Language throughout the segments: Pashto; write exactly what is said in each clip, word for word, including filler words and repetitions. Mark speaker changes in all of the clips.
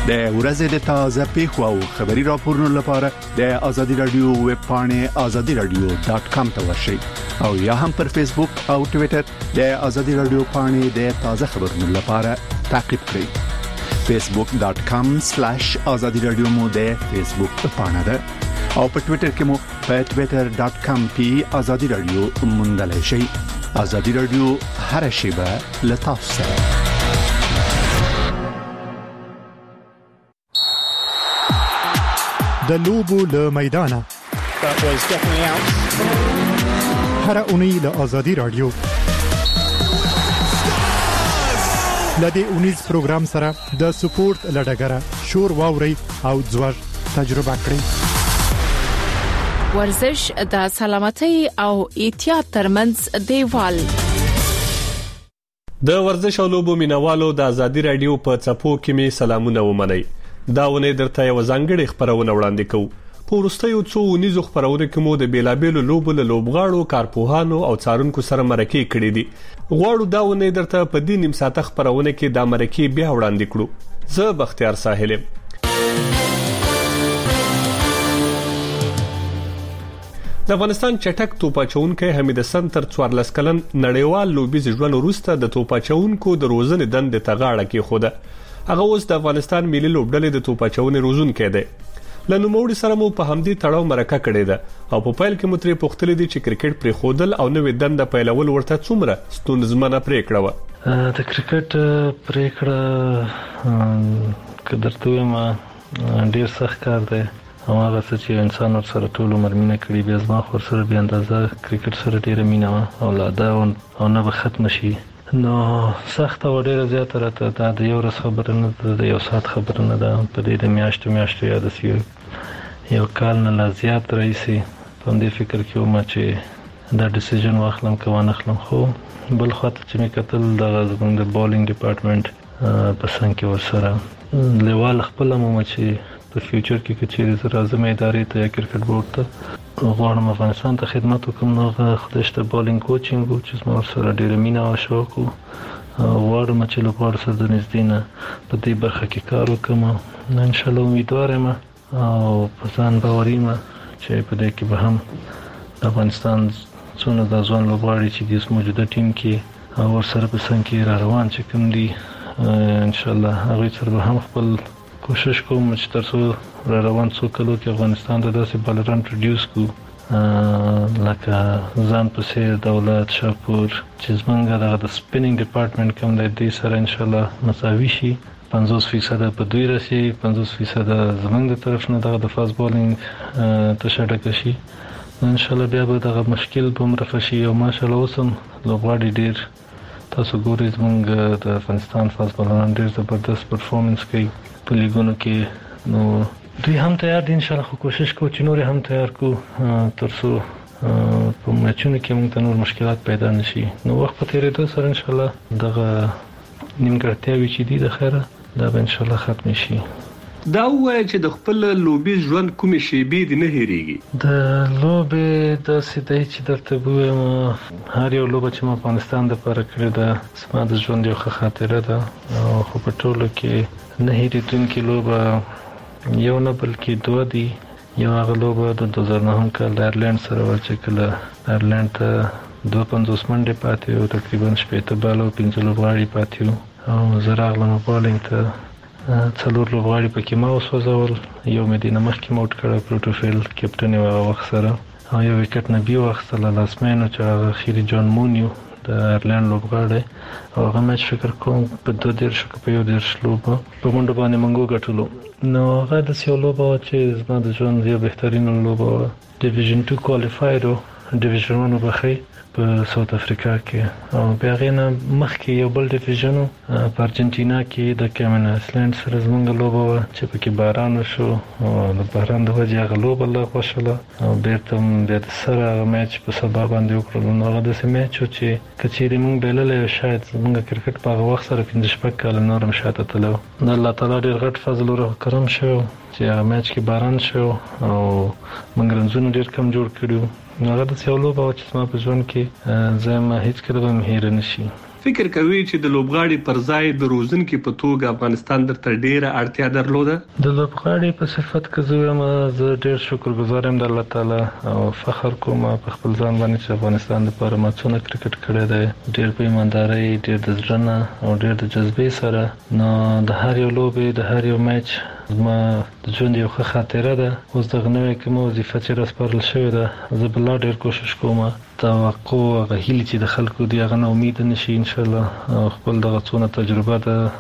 Speaker 1: د ورځې د تازه پیښو او خبري راپورونو لپاره د ازادي رادیو ویب پاڼه ازادي رادیو ډاٹ کام ته ورشئ او یا هم پر فیسبوک او ټوئیټر د ازادي رادیو پاڼه د تازه خبرونو لپاره تعقیب کړئ فیسبوک ډاٹ کام سلیش ازادي رادیو مو د فیسبوک پاڼه ده او په ټوئیټر کې مو په ټوئیټر ډاٹ کام پی ازادي رادیو موندلای شئ. ازادي رادیو هر شیبه لتاسو سره. د لوبو له میدانه هر اونۍ له ازادي رادیو لدې اونیز پروګرام سره د سپورت لډګره شور واوري او ځوړ تجربه کړئ.
Speaker 2: ورزش د سلامتۍ او احتیاط ترمنځ دیوال.
Speaker 3: د ورزش او لوبو مینوالو د ازادي رادیو په چپو کې می سلامونه ومنئ. داونه درته یو ځانګړي خبرونه وړاندې کوو. په وروستیو څو ونیزو خبرونه کې مو د بیلابېلو لوبو له لوبغاړو، کارپوهانو او څارونکو سره مرکې کړې دي. غواړو داونه درته په دې نیم ساعته خبرونه کې د مرکې بیا وړاندې کړو. زه بختیار ساحل. د افغانستان چټک توپاچونکو حمید حسن تر څوارلس کلن نړیوال لوبیز ژوند وروسته د توپاچونکو د روزنې دند ته غاړه کې خوده. هغه اوس د افغانستان ملي لوبډلې د توپاچونې روزونکو دی. لنوموړي سره مو په همدې تړاو مرکه کړې ده او په پیل کې متري پوښتلې دي چې کرکټ پرې خودل او نوې دند پیلول ورته څومره ستونزمنه پریکړه و.
Speaker 4: د کرکټ پریکړه کدرته ما ډیر سخت کار دی. هغه څه چې انسان ور سره ټول عمر مینه کړی بیا ځما خور سره بیا اندازه کرکټ سره ډیره مینه او لا دا او نه به ختم شي. نو سخت او ډیره زیاته راته دا د یو ورځ خبره نه ده، د یو ساعت خبره نه ده. په دې د میاشتو میاشتو یاد سي یو کال نه لا زیات رئیسي په دې فکر کې ومه چې دا ډیسیژن واخلم که وانه خلم. خو بل خاطر چې مې کتل د زموږ د بالینګ ډپارټمنټ په څنګ کې ورسره لیوال خپل مو چې په فیوچر کې کچېرې زه راځم ادارې ته یا کرکټ بورډ ته غواړم افغانستان ته خدمت وکړم. نو خدای شته بالینګ کوچینګ و چې زما سره ډېره مینه او شوق و. غواړم چې له غواړ سره د نږدې نه په دې برخه کې کار وکړم. انشاءالله امیدوار یم او په ځان باور یم چې په دې کې به هم د افغانستان څونه د ځوان لوبغاړي چې د موجوده ټیم کې ورسره په څنګ کې را روان چې کوم دي انشاءالله هغوی سره به هم خپل کوشش کوم چې تر څو را روان څو کلو کې افغانستان ته داسې بالران پروډیوس کړو لکه ځان پسې دولت شاپور چې زمونږ دغه د سپینینګ ډپارټمنټ کوم دی دې سره انشاءالله مساوي شي. پنځوس فیصد په دوی راشي، پنځوس فیصد زمونږ د طرف نه دغه د فاست بالینګ تشه ډکه شي. انشاءالله بیا به دغه مشکل به هم رفع شي او ماشاءالله اوس هم لوبغاړي ډېر تاسو ګورئ زمونږ د افغانستان فاست بالران ډېر زبردست پرفارمنس کوي په لیګونو کې. نو دوی هم تیار دي انشاءالله، خو کوشش کوو چې نور هم تیار کو تر څو په میچونو کې موږ ته نور مشکلات پیدا نشي. نو وخت په تیریدو سره انشاءالله دغه نیمګړتیاوې چې دي د خیره دا به انشاءالله ختم شي.
Speaker 3: دا وایي چې د خپل لوبي ژوند کومې شیبې دي نه هېریږي.
Speaker 4: د لوبې داسې دی چې درته ووایم هر یو لوبه چې ما افغانستان دپاره کړې ده زما د ژوند یو ښه خاطره ده. خو په ټولو کې نه هېرېدونکې لوبه یو نه بلکې دوه دي. یو هغه لوبه د دوه زره نهم کال د ایرلینډ سره وه چې کله ایرلینډ ته دوه پنځوس منډې پاتې وو، تقریبا شپېته باله او پنځه لوبغاړي پاتې وو او زه راغلم بالینګ ته. څلور لوبغاړي پکې ما وسوځول، یو مې دینه مخکې موټ کړی پروټوفیل کپټن یې هغه وخت سره او یو وکټ نه بي واخیستله لاسمینو چې هغه خیري جان مونیو د ایرلینډ لوبغاړی او هغه میچ فکر کوم په دوه دېرشو که په یو دېرش لوبه په منډو باندې موږ وګټلو. نو هغه داسې یو لوبه وه چې زما د ژوند یو بهترینه لوبه وه. ډیویژن ټو کوالیفاید و، ډیویژن ون وبخئ په ساوت افریقا کې او بیا هغې نه مخکې یو بل ډیویژن و په ارجنټینا کې د کیمن آیسلینډ سره زموږ لوبه وه چې پکې باران وشو او د باران د وجې هغه لوبه لغوه شوله او بېرته بیا د سره هغه میچ په سبا باندې وکړلو. نو هغه داسې میچ و چې که چېرې موږ بایللی وی شاید زموږ کرکټ په هغه وخت سره پنځه شپږ کاله نور هم شاته تللی و. د الله تعالی ډېر غټ فضل و کرم شوی چې هغه میچ کې باران شو او موږ رنزونه ډېر کم جوړ کړي وو. هغه داسې یو لوبه وه چې زما په ژوند کې زه یم هېڅکله به مې هېره نه شي.
Speaker 3: فکر کوي چې د لوبغاړي پر ځای د روزنکي په توګه افغانستان درته ډیره اړتیا درلوده؟
Speaker 4: د لوبغاړي په صفت کې زه زه ډیر شکرګزار یم د الله تعالی او فخر کوم په خپل ځان باندې چې افغانستان لپاره ما څونه کرکټ کړی دی، ډیر په ایمانداري، ډیر د ځړنه او ډیر د جذبې سره. نو د هر یو لوبي د هر یو میچ زما د ژوند یو ښه خاطره ده. اوس دغه نوې کومه وظیفه چې راسپارل شوې ده، زه به لا ډیر کوشش کوم توقع او هیله چې د خلکو دی هغه نه امید نشي ان شاء الله خپل دغه څونه تجربه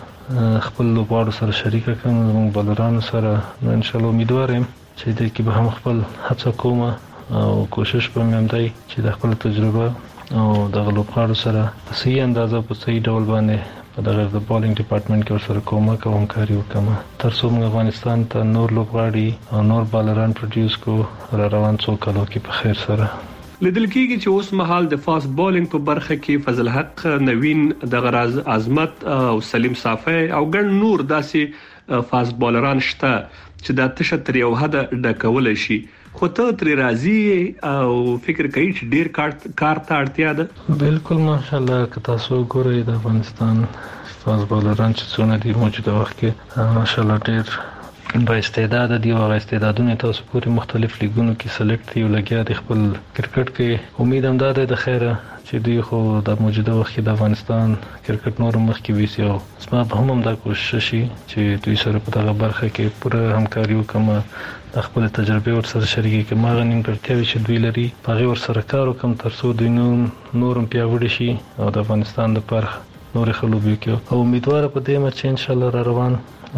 Speaker 4: ده خپل لوبغاړو سره شریک کړم، زموږ بالرانو سره. نو ان شاء الله امیدوار یم چې د کې به هم خپل هڅه کوم او کوشش به مې هم دی چې د خپل تجربه او دغه لوبغاړو سره په صحیح اندازه په صحیح ډول باندې په دغه د بالینګ ډپارټمنټ کې ورسره کومک او همکاري وکړم تر څو موږ افغانستان ته نور لوبغاړي او نور بالران پروډوس کو را روان څو کالو کې په خیر سره.
Speaker 3: لیدل کېږي چې اوس مهال د فاست بالینګ په برخه کې فضل حق، نوین د غراز عظمت او سلیم صافی او ګڼ نور داسې فاست بالران شته چې د تشه تر یو حد ډکول شي، خو ته تر راضي او فکر کوي چې ډیر کار کار ته اړتیا ده؟
Speaker 4: بالکل ماشاءالله که تاسو ګورئ د افغانستان فاست بالران چې څونه دي موجوده وخت کې ماشاءالله ډیر با استعداد دي او استعدادونه تاسو پورې مختلف لیګونو کې سلیکټ یو لګیا د خپل کرکټ کې. امید هم ده د خیره چې دوی خو د موجوده وخت کې د افغانستان کرکټ نور مخ کې ویسي او زما به هم دا کوشش شي چې دوی سره په دغه برخه کې پوره همکاري وکم، د خپل تجربه ور سره شریک کړم، هغه نیمګړتیاوې چې دوی لري هغه ور سره کار وکم تر څو دوی نورم پیاوړي شي او د افغانستان لپاره نور خلوبي کې. او امیدوار په دې مچ ان شاء الله را روان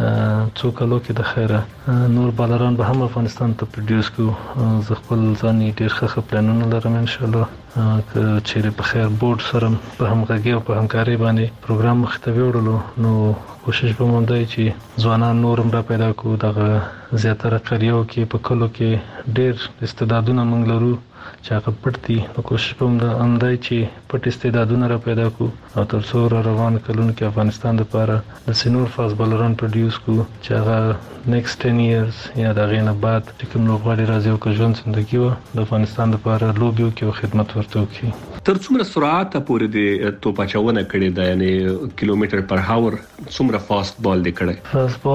Speaker 4: څو کالو کې د خیره نور بالران به هم افغانستان ته پروډوس کو. زه خپل ځان ډیر ښه پلانونه لرم ان شاء الله که چیرې په خیر بورډ سره په همغږي او په همکاري باندې پروګرام مخ ته وړلو نو کوشش به مونږ دی چې ځوانان نورم را پیدا کو. دغه زیاتره قریو کې په کلو کې ډیر استعدادونه مونږ لرو چې هغه پټ دي، نو کوشش به مونږ هم دی چې پټ استعدادونه را پیدا کو او تر څو را روان کلونو کې افغانستان لپاره د سینور فاست بالران پروډوس کو چې هغه نیکسټ ټن ایئرز یا د هغې نه بعد چې کوم لوبغاړي راځي او که ژوند زندګي وه د افغانستان لپاره لوبې وکړي او خدمت ورته وکړي.
Speaker 3: تر څومره سرعت پورې د توپ اچونه کړې ده، یعنی کیلومتر پر هاور څومره فاست بال دی کړی؟
Speaker 4: فاست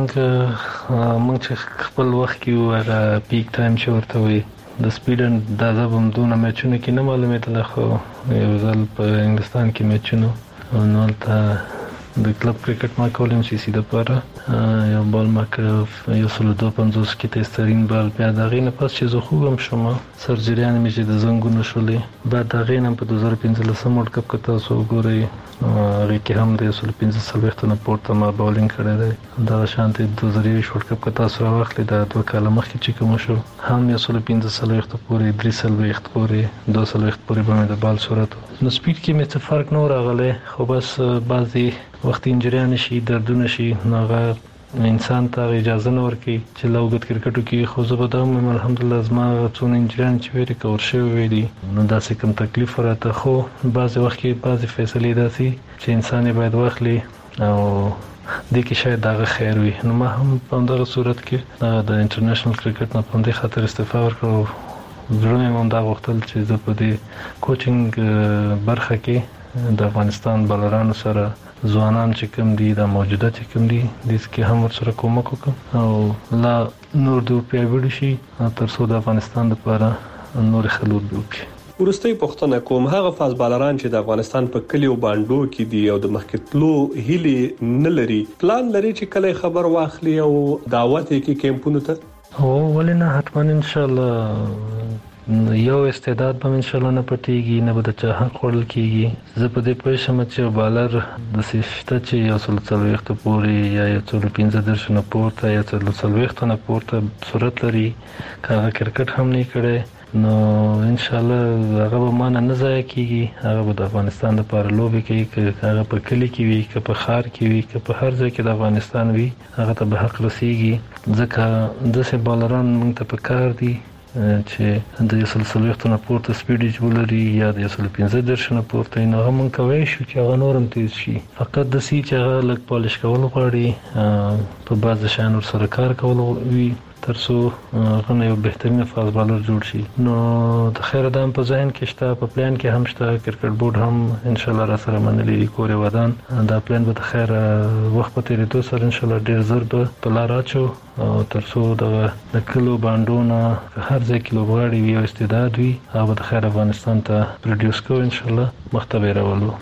Speaker 4: بالینګ موږ چې خپل وخت کې هغه پیک ټایم چې ورته وایي د سپیډ اندازه به هم دونه میچونه کې نه معلومېدله، خو یو ځل په انګلستان کې میچونو نو هلته د کلب کرکټ ما کول ام سی سی دپاره یو بال ما کړ یو سلو دوه پنځوس کې تیسترین بال. بیا د هغې نه پس چې زه خوږ هم شوم سرجریانې مې چې د زنګونو شولې، بعد د هغې نه په دوه زره پنځلسم ورلډ کپ کې تاسو وګورئ هغې کې هم د یو سلو پنځه څلوېښتو نه پورته ما بالینګ کړی دی. دغه شانتې دوه زره یویشت ورلډ کپ کې تاسو راواخلئ د دوه کاله مخکې چې کوم شو هم یو سلو پنځه څلوېښتو پورې درې څلوېښت پورې دوه څلوېښت پورې به مې د بال سرعت نو سپیډ کې مې څه فرق نه راغلی، خو بس بعضې وخت انجریانې شي، دردونه شي، نو هغه انسان ته اجازه نه ورکوي چې له اوږد کرکټو کې. خو زه به دا ووایم الحمدلله زما څونه انجریانې چې وې ریکور شوي وې دي نو داسې کوم تکلیف راته، خو بعضې وخت کې بعضې فیصلې داسې چې انسان یې باید واخلي او دې کې شاید دغه خیر وي. نو ما هم په همدغه صورت کې د انټرنیشنل کرکټ نه په همدې خاطر استعفا ورکړه. زړه مې هم دا غوښتل چې زه په دې کوچینګ برخه کې د افغانستان بالرانو سره ځوانان چې کوم دي د موجوده چې کوم دي د کې هم ورسره کومک وکړم او لا نور دوی پیاوړي شي تر څو د افغانستان لپاره نور خلود وکړي.
Speaker 3: ورستۍ پوښتنه کوم، هغه فاست بالران چې د افغانستان په کلیو باندې کې دي او د مخکتلو هیلې نه لري، پلان لري چې کله خبر واخلي او دعوت یې کې کیمپونو ته؟
Speaker 4: او ولې نه، حتما ان شاء الله یو استعداد به ان شاء الله نه پټيږي، نه به د چا حق وړل کیږي. زه په دې پوه شم چې بالر د سیفته چې یو سل څلوېښت پورې یا یو سل پنځه دېرش نه پورته یا سل څلوېښت نه پورته سرعت لري، که هغه کرکټ هم نه کړي نو ان شاء الله هغه به مانه نه ضایع کیږي، هغه به د افغانستان لپاره لوبې کوي، که هغه په کلی کې وي، که په ښار کې وي، که په هر ځای کې د افغانستان وي، هغه ته به حق رسیږي. ځکه داسې بالران موږ ته په کار دي چې د یو سل څلوېښتو نه پورته سپیډ ولري یا د یو سل پنځه دېرش نه پورته، نو هغه موږ کولی شو چې هغه نور هم تیز شي. فقط داسې چې هغه لږ پالش کول غواړي، په بعضې شیانو ورسره کار کول وي، ترڅو غنه یو بهترین فاست بالر جوړ شي. نو د خیر دام په ذهن کې شته، په پلان کې هم شته، کرکټ بورډ هم ان شاء الله را سره منلي کورې ودان. دا پلان به د خیر وخت په تیریدو سره ان شاء الله ډیر زر به په لار اچو او ترڅو د کلو باندونه هر ځای کې لوبغاړي وي او استعداد وي او د خیر افغانستان ته پروډوس کوو ان شاء الله مختبر راولو.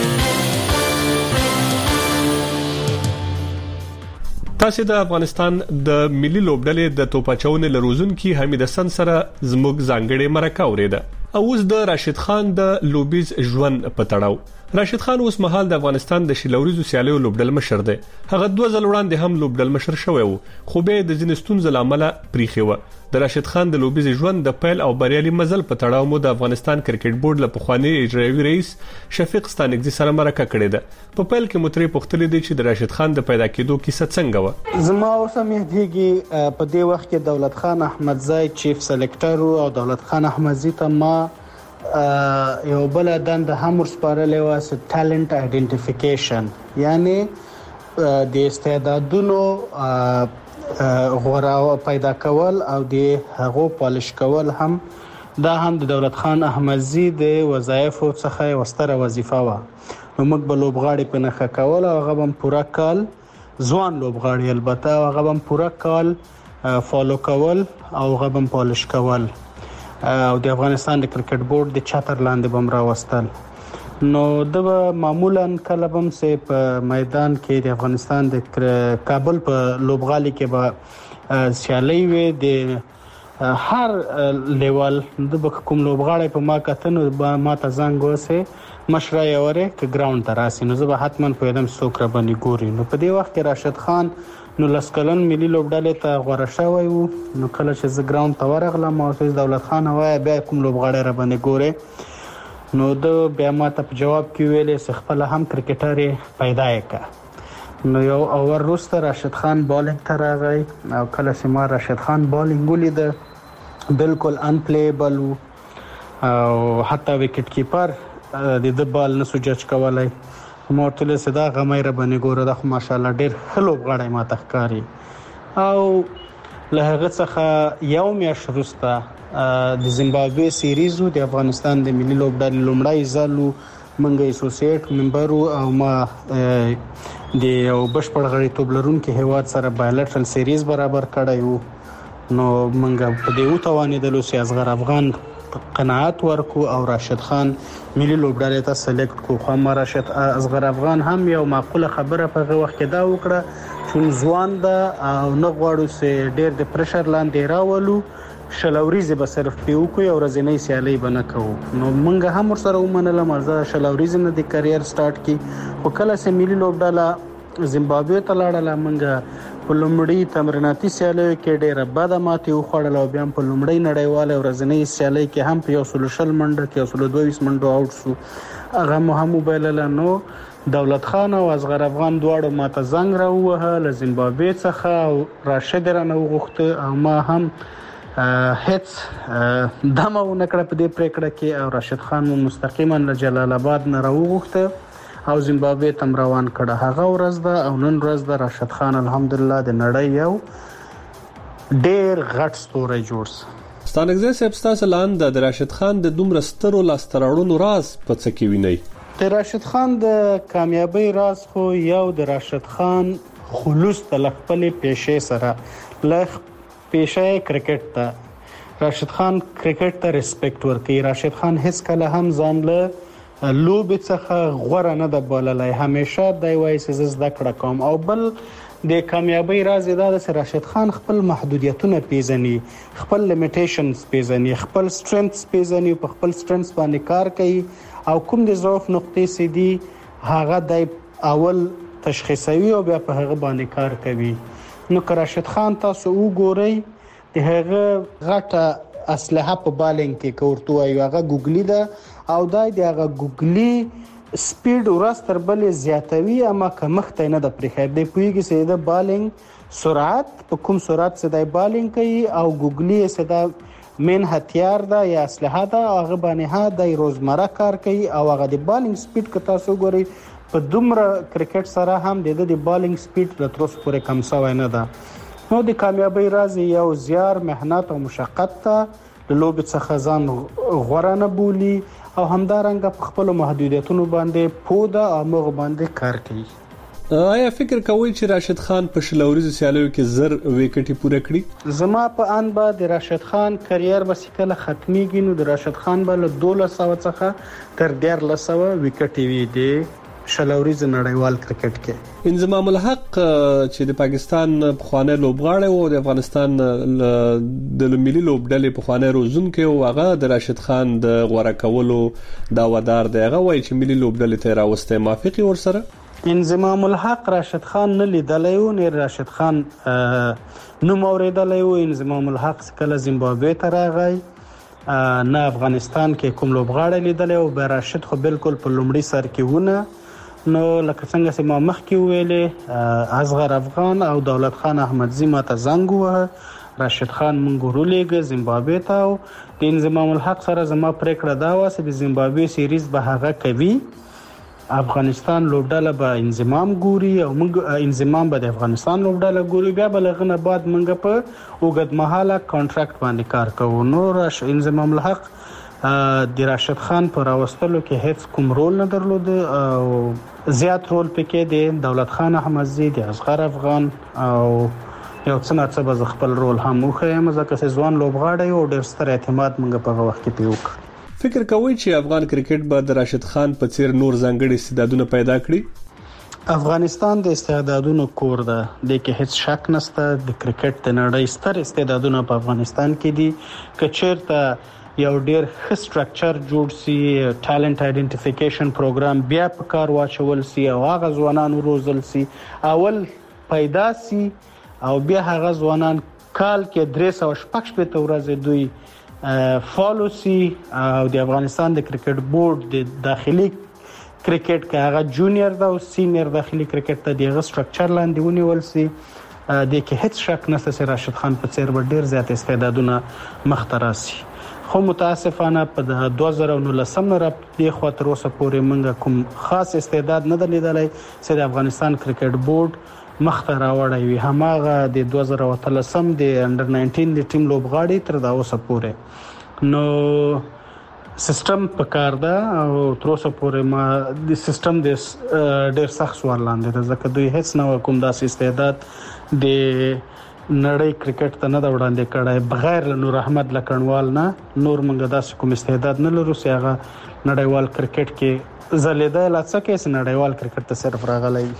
Speaker 3: تاسو د افغانستان د ملي لوبډلې د توپاچونې لروزونکي حمید حسن سره زموږ ځانګړي مرکه اوریده. او اوس د راشد خان د لوبیز ژوند په تړاو. راشد خان اوس مهال د افغانستان د شلوريزو سیالیو لوبډل مشر دی. هغه دوه ځل وړاندې هم لوبډل مشر شوی وو، خو به د ځینستون زلامل پریخي و. د راشد خان د لوبیز ژوند د پیل او بریالي مزل په تړاو مو د افغانستان کرکټ بورډ له پخوانی اجرایي رئیس شفیق ستانګزي سره مرکه کړې ده. په پیل کې متری پختلې دي چې د راشد خان د پیدا کېدو کیسه څنګه و.
Speaker 5: زما اوس هم یادېږي په دې وخت کې دولت خان احمدزی چیف سلیکټر او دولت خان احمدزی ته ما یو بل دند هم ورسپارلې و اس ټالنت آئیډنټیفیکیشن، یعنی د استعدادونو غوړاو پیدا کول او د هغو پالش کول هم دا هم د دولت خان احمدزی د وظایفو څخه وستره وظیفه و. نو موږ به لوبغاړي په نخښه کول او هغه هم پوره کال ځوان لوبغاړي البته هغه هم پوره کال فالو کول او هغه هم پالش کول او د افغانستان د کرکټ بورډ د چتر لاندې بم راوستل. نو د معمولا کله بم سه په میدان کې د افغانستان د کابل په لوبغالي کې به سیالي وي د هر لیول د کوم لوبغاړي په ما کتنو ما ته زنګ وسه مشرای اوره ک ګراوند ته راسي. نو زه به حتما په ادم سوکره باندې ګوري. نو په دې وخت کې راشد خان نو لسکلن ملي لوبډلې ته غوړه شوی وو. نو کله چې زه ګراوند ته ورغلم او دولت خان وای بیا کوم لوبغاړي را باندې ګوره. نو د بیا ماته په جواب کې ویلې چې خپل هم کرکټر پیدا وکړ. نو یو اور وروسته راشد خان بالینګ ته راغی او کله چې ما راشد خان بالینګ ولید بالکل ان پلیبل او حتی وکټ کیپر د د بال نه سوجچ کولای. مورتل صدا غمیر باندې ګوره د ماشاءالله ډیر خلوب غړای ما تخکاری او له هغه څخه یو میاشت وروسته د زیمبابوې سیریزو د افغانستان د ملي لوبډلې لومړی ځل منګه اسوسییټ ممبر او ما د یو بشپړ غړیتوب لرونکي هیواد سره بایلټرل سیریز برابر کړی وو. نو منګه په دې وتوانېدلو چې اصغر افغان قناعت ورکو او راشد خان ملي لوبډلې ته سلیکټ کو. خو ما راشد اصغر افغان هم یو معقوله خبره په هغه وخت کې دا وکړه چې ځوان ده او نه غواړو چې ډېر د پرشر لاندې راولو، شلوريزه به صرف پیو کو او ورځنی سیالي بنه کوو. نو مونږ هم سره ومنله مرزه شلوريزه نه د کرییر سٹارټ کی. خو کله چې ملي لوبډله زیمبابوې ته لاړله مونږ په لومړی تمریناتي سیالي کې ډېر بد ماتې وخوړل او بیا په لومړی نړیواله ورځنی سیالي کې هم په یو سولوشل منډه کې یو سلو دوه منډو اوټ شو. هغه مو هم وبایلله. نو دولت خان او اصغر افغان دواړو ماته زنګ راووهه له زیمبابوې څخه او راشد رانه وغوښته او ما هم هیڅ دمه ونه کړه په دې پریکړه کې او راشد خان مو مستقیما له جلال آباد نه راوغوښته او زیمبابوې تم روان کړه. هغه ورځ ده او نن ورځ ده راشد خان الحمدلله د نړۍ یو ډېر غټ ستوری جوړ سه.
Speaker 3: ستانګزی صاحب ستاسو لاندې د راشد خان د دومره سترو لاستراړونو راز په څه کې ویني؟
Speaker 5: د راشد خان د کامیابی راز خو یو د راشد خان خلوص د خپل پیشې سره لغ پیشې کرکټ ته راشد خان کرکټ ته ریسپیکټ ورکړي. راشد خان هیڅ کله هم ځان له لوب څخه غوړه نه د بوللای، همیشه د وایي چې زده کړه کوم. او بل د کامیابی راز دا د راشد خان خپل محدودیتونه پیژني، خپل لیمیټیشنز پیژني، خپل سترنث پیژني، په خپل سترنث باندې کار کوي او کوم د ضعف نقطې سدي هغه د اول تشخیصوي او بیا په هغه باندې کار کوي. نو که راشد خان تاسو وګورئ د هغه غټه اسلحه په بالینګ کې کوړتو ایو هغه ګوګلی ده او دای د هغه ګوګلی سپیډ ورستر بل زیاتوي اما که مخته نه د پرخې د پویږي چې د بالینګ سرعت په کوم سرعت سره د بالینګ کوي او ګوګلی سره مین هتیار ده یا اسلحه ده هغه باندې ها د روزمره کار کوي او هغه د بالینګ سپیډ که تاسو ګورئ په دومره کرکټ سره هم د د بالینګ سپیډ له تر اوسه پورې کم شوی نه ده. نو د کامیابی راز یو زیار، مهنت او مشقت ته د لوبې څخه ځان غوره نه بولي او همدارنګه په خپل محدودیتونو باندې پوده او موږ باندې کار کوي.
Speaker 3: آیا فکر کوئ چې راشد خان په شلوريزو سیالیو کې زر وکټي پوره کړي؟
Speaker 5: زما په ان به د راشد خان کرییر بسیکله ختميږي، نو د راشد خان به له دولس سوه څخه تر دیارلس سوه وکټي وي د شلوريزو نړیوال کرکټ کې.
Speaker 3: انضمام الحق چې د پاکستان پخوانی لوبغاړی او د افغانستان د ملي لوبډلې پخوانی روزونکي او هغه د راشد خان د غوړه کولو داوادار دی، هغه وایي چې ملي لوبډلې ته راوسته موافقي ورسره.
Speaker 5: انضمام الحق راشد خان نه لیدلی و، نه راشد خان نوم اوریدلی و. انضمام الحق کله زیمبابوې ته راغی، نه افغانستان کې کوم لوبغاړی لیدلی و. به راشد خو بالکل په لومړي سر کې ونه، نو لکه څنګه چې ما مخکې ویلې اصغر افغان او دولت خان احمدزي ماته زنګ ووهه، راشد خان مونږ ورولېږه زیمبابوې ته. او د انضمام الحق سره زما پریکړه دا وه چې د زیمبابوې سیریز به هغه کوي، افغانستان لوبډاله به انضمام ګوري او موږ انضمام به د افغانستان لوبډاله ګوري، بیا به لغنه بعد موږ په اوږد مهاله کانټراکټ باندې کار کوو. نو راش انضمام الحق د راشد خان پر راوستلو کې هیڅ کوم رول نه درلود او زیات رول پکې د دولت خان احمدزي، د اصغر افغان او یو څه نه څه خپل رول هم وخیم، ځکه چې ځوان لوبغاړی او ډېر ستر اعتماد موږ په وخت کې پیوک.
Speaker 3: فکر کوئ چې افغان کرکټ به د راشد خان په څیر نور ځانګړي استعدادونه پیدا کړي؟
Speaker 5: افغانستان د استعدادونو کور ده، د کې هیڅ شک نشته. د کرکټ د نړۍ ستر استعدادونه په افغانستان کې دي. که چیرته یو ډیر ښه سټرکچر جوړ سي، ټالنت آئیډنټیفیکیشن پروګرام بیا په کار واچول سي او هغه ځوانان روزل سي، اول پیدا سي او بیا هغه ځوانان کال کې درې سوه شپږ شپېته ورځې دوی فالو سي او د افغانستان د کرکټ بورډ د داخلي کرکټ کې هغه جونیئر دا او سینیئر داخلي کرکټ ته دغه سټرکچر لاندې ونیول سي، د کې هیڅ شک نشته چې راشد خان په څیر ډیر زیات استعدادونه مخته راسي. خو متاسفانه په دوه زره نولس نه را د خو تر اوسه پورې موږ کوم خاص استعداد نه درلودلی چې د افغانستان کرکټ بورډ مخته راوړی وي. هماغه د دوه زره اتلس د انډر ناینټین د ټیم لوبغاړي تر دا اوسه پورې. نو سیستم په کار ده او تر اوسه پورې ما د سیستم د ډېر سخت سوال لاندې ده، ځکه دوی هیڅ نه کوم داسې استعداد د نړۍ کرکټ ته نه دا وړاندې کړی بغیر له نور احمد لکڼوال نه. نور موږ داسې کوم استعداد نه لرو چې هغه نړیوال کرکټ کې ځلېدی، لا څه کې چې نړیوال کرکټ ته صرف راغلی وي.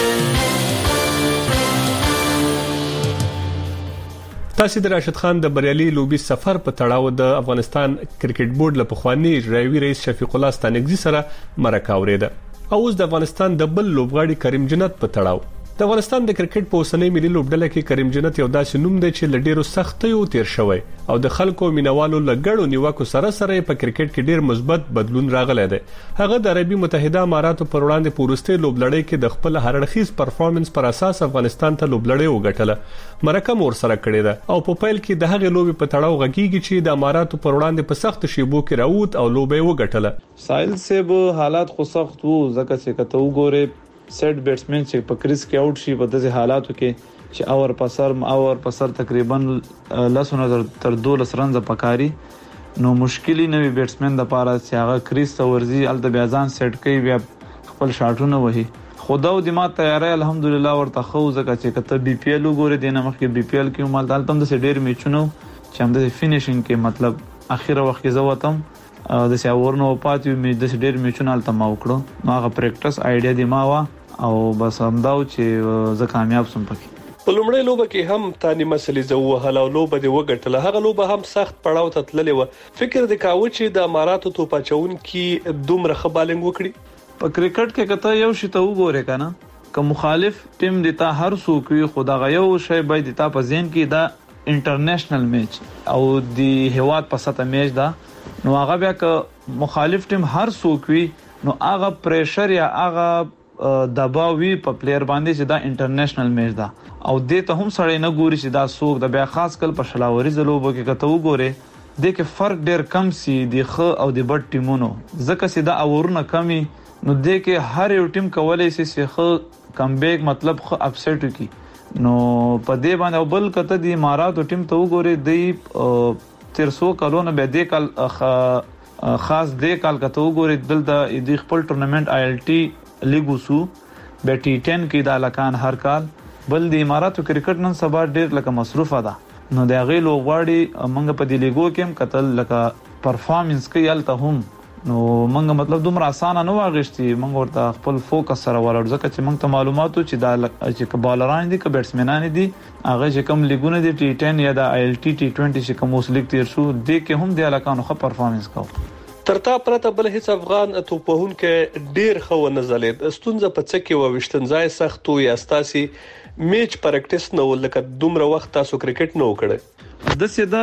Speaker 3: تاسو د راشد خان د بریالي لوبي سفر په تړاو د افغانستان کرکټ بورډ له پخوانی اجرایي رئیس شفیق الله ستانکزي سره مرکه اوریده او اوس د افغانستان د بل لوبغاړي کریم جنت په تړاو. د افغانستان د کرکټ په اوسنۍ ملي لوبډله کې کریم جنت یو داسې نوم دی چې لډیرو سختیو تیر شوی او د خلکو مینوالو لګړو نیوکو سره سره په کرکټ کې ډیر مثبت بدلون راغلی دی. هغه د عربي متحده اماراتو پر وړاندې پورسته لوبلړۍ کې د خپل هرړخیز پرفارمنس پر اساس افغانستان ته لوبلړۍ وګټله، مرکه مور سره کړې ده او په پیل کې د هغې لوبي په تړاو غږیږي چې د اماراتو پر وړاندې په سخت شیبو کې راووت او لوبي وګټله.
Speaker 6: سایل سیب حالات خو سخت وو، ځکه چې کته وګوره سیټ بیټسمن چې په کریز کې آوټ شي په دغه حالاتو کې چې اور پسر اور پسر تقریبا لسونه تر دولس رنز پکاري، نو مشکلی نه وي بیټسمن د پاره چې هغه کریز ته ورزي الته بیا ځان سیټ کوي، بیا خپل شاټونه وهي. خدا او دماغ تیاری الحمدلله ورته خو ځکه چې کته بي پی ایل وګوره دینه مخکې بي پی ایل کې مال دالته د ډېر میچونو چې هم د فینیشینګ کې مطلب اخیره وخت کې زوتم د سیاورنو پاتې می د ډېر میچونو الته ما وکړو، نو هغه پریکټس آیډیا دی ما وا او بس همداو چې زه کامیاب سم پکې.
Speaker 3: په لومړی لوبه کې هم تانی مسلې زو وهله او لوبه دی وګټله، هغه لوبه هم سخت پړاو ته تللې و. فکر د کاوه چې د اماراتو توپاچون کې دومره ښه بالینګ وکړي.
Speaker 6: په کرکټ کې کته یو شی ته وګوره کنه که مخالف ټیم دیتا هر څوک وي، خو دا یو شی باید دیتا په ذهن کې دا انټرنیشنل میچ او دی هواد په سطح میچ دا، نو هغه بیا که مخالف ټیم هر څوک وي نو هغه پریشر یا هغه دباو وی په پلیئر باندې چې دا انټرنیشنل میچ دا او دې ته هم سړی نه ګوري چې دا څوک د بیا خاص کل په شلاوري زلوبو کې کته وګوره د کې فرق ډیر کم سي د خ او د بټ ټیمونو، ځکه چې دا اورونه کمی نو د کې هر یو ټیم کولای شي چې خ کم بیک مطلب خ اپسیټ کی نو په دې باندې بل کته د اماراتو ټیم ته وګوري د تیر څو کلونو به د کال خاص د کال کته وګوري دلته د خپل ټورنمنت آی ایل ټي لیګوسو به ټي ټن کې د لکان هر کال بل د اماراتو کرکټ نن سبا ډیر لکه مصروفه ده نو د غي لوغواړي منګ په دې لیګو کې قتل لکه پرفارمنس کې یالته هم نو منګ مطلب دومره اسانه نه واغښتي منګ ورته خپل فوکس سره ولر ځکه چې منګ ته معلوماتو چې دا چې بالران دي که بیټسمنان دي هغه چې کوم لیګونه دي ټي ټن یا د آی ایل ټي ټي ټوئنټي چې کوم اوس لیګ تیر شو د کې هم د لکانو ښه پرفارمنس کاوه
Speaker 7: ترتا پرته بل هیڅ افغان توپهون کې ډیر خو نه زلید استونزه په څکه و وشتنځای سختو یا استاسي میچ پریکټیس نو لکه دومره وخت تاسو کرکټ نو کړی
Speaker 6: د سیده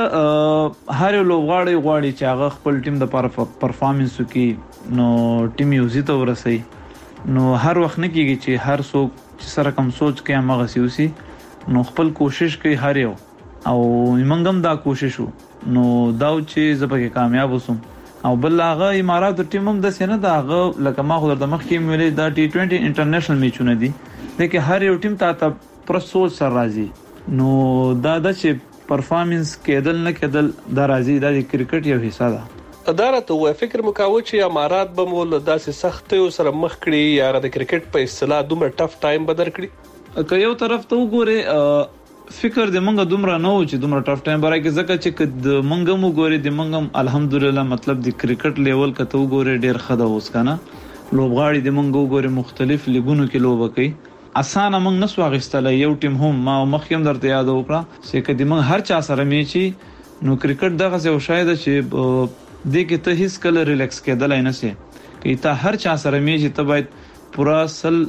Speaker 6: هر لوغواړي غواړي چې هغه خپل ټیم د پرفارمنس وکي نو ټیم یو زیته ورسي نو هر وخت نه کیږي چې هر څوک چې سره کم سوچ کوي هغه سيوسي نو خپل کوشش کوي هر یو او منګم دا کوشش نو دا چې زبکه کامیاب وسم او بل هغه اماراتو ټیم هم د سینه دا هغه لکه ما خو د مخ کې ویلې دا ټي ټوئنټي انټرنیشنل میچونه دي لکه هر یو ټیم ته پر سوچ سره راځي نو دا د چې پرفارمنس کېدل نه کېدل دا راځي د کرکټ یو حصہ ده
Speaker 7: اداره ته فکر مکاوه چې امارات به مول داسې سخت یو سره مخ کړي یا د کرکټ په اصطلاح دومره ټف ټایم بدر کړي
Speaker 6: که یو طرف ته وګوره فکر د منګه دومره نه و چې دومره ټف ټایم برای کې ځکه چې د منګه مو ګوري د منګم الحمدلله مطلب د کرکټ لیول کته وګوره ډیر خده اوس کنه لوبغاړي د منګه وګوره مختلف لیګونو کې لوب کوي اسانه موږ نسو غستله یو ټیم هم ما مخکیم درته یاد وکړه چې کدی موږ هر چا سره میچي نو کرکټ دغه څه شاید چې د کې ته هیڅ کله ریلیکس کېدلای نه سي کې ته هر چا سره میچي ته باید پورا سل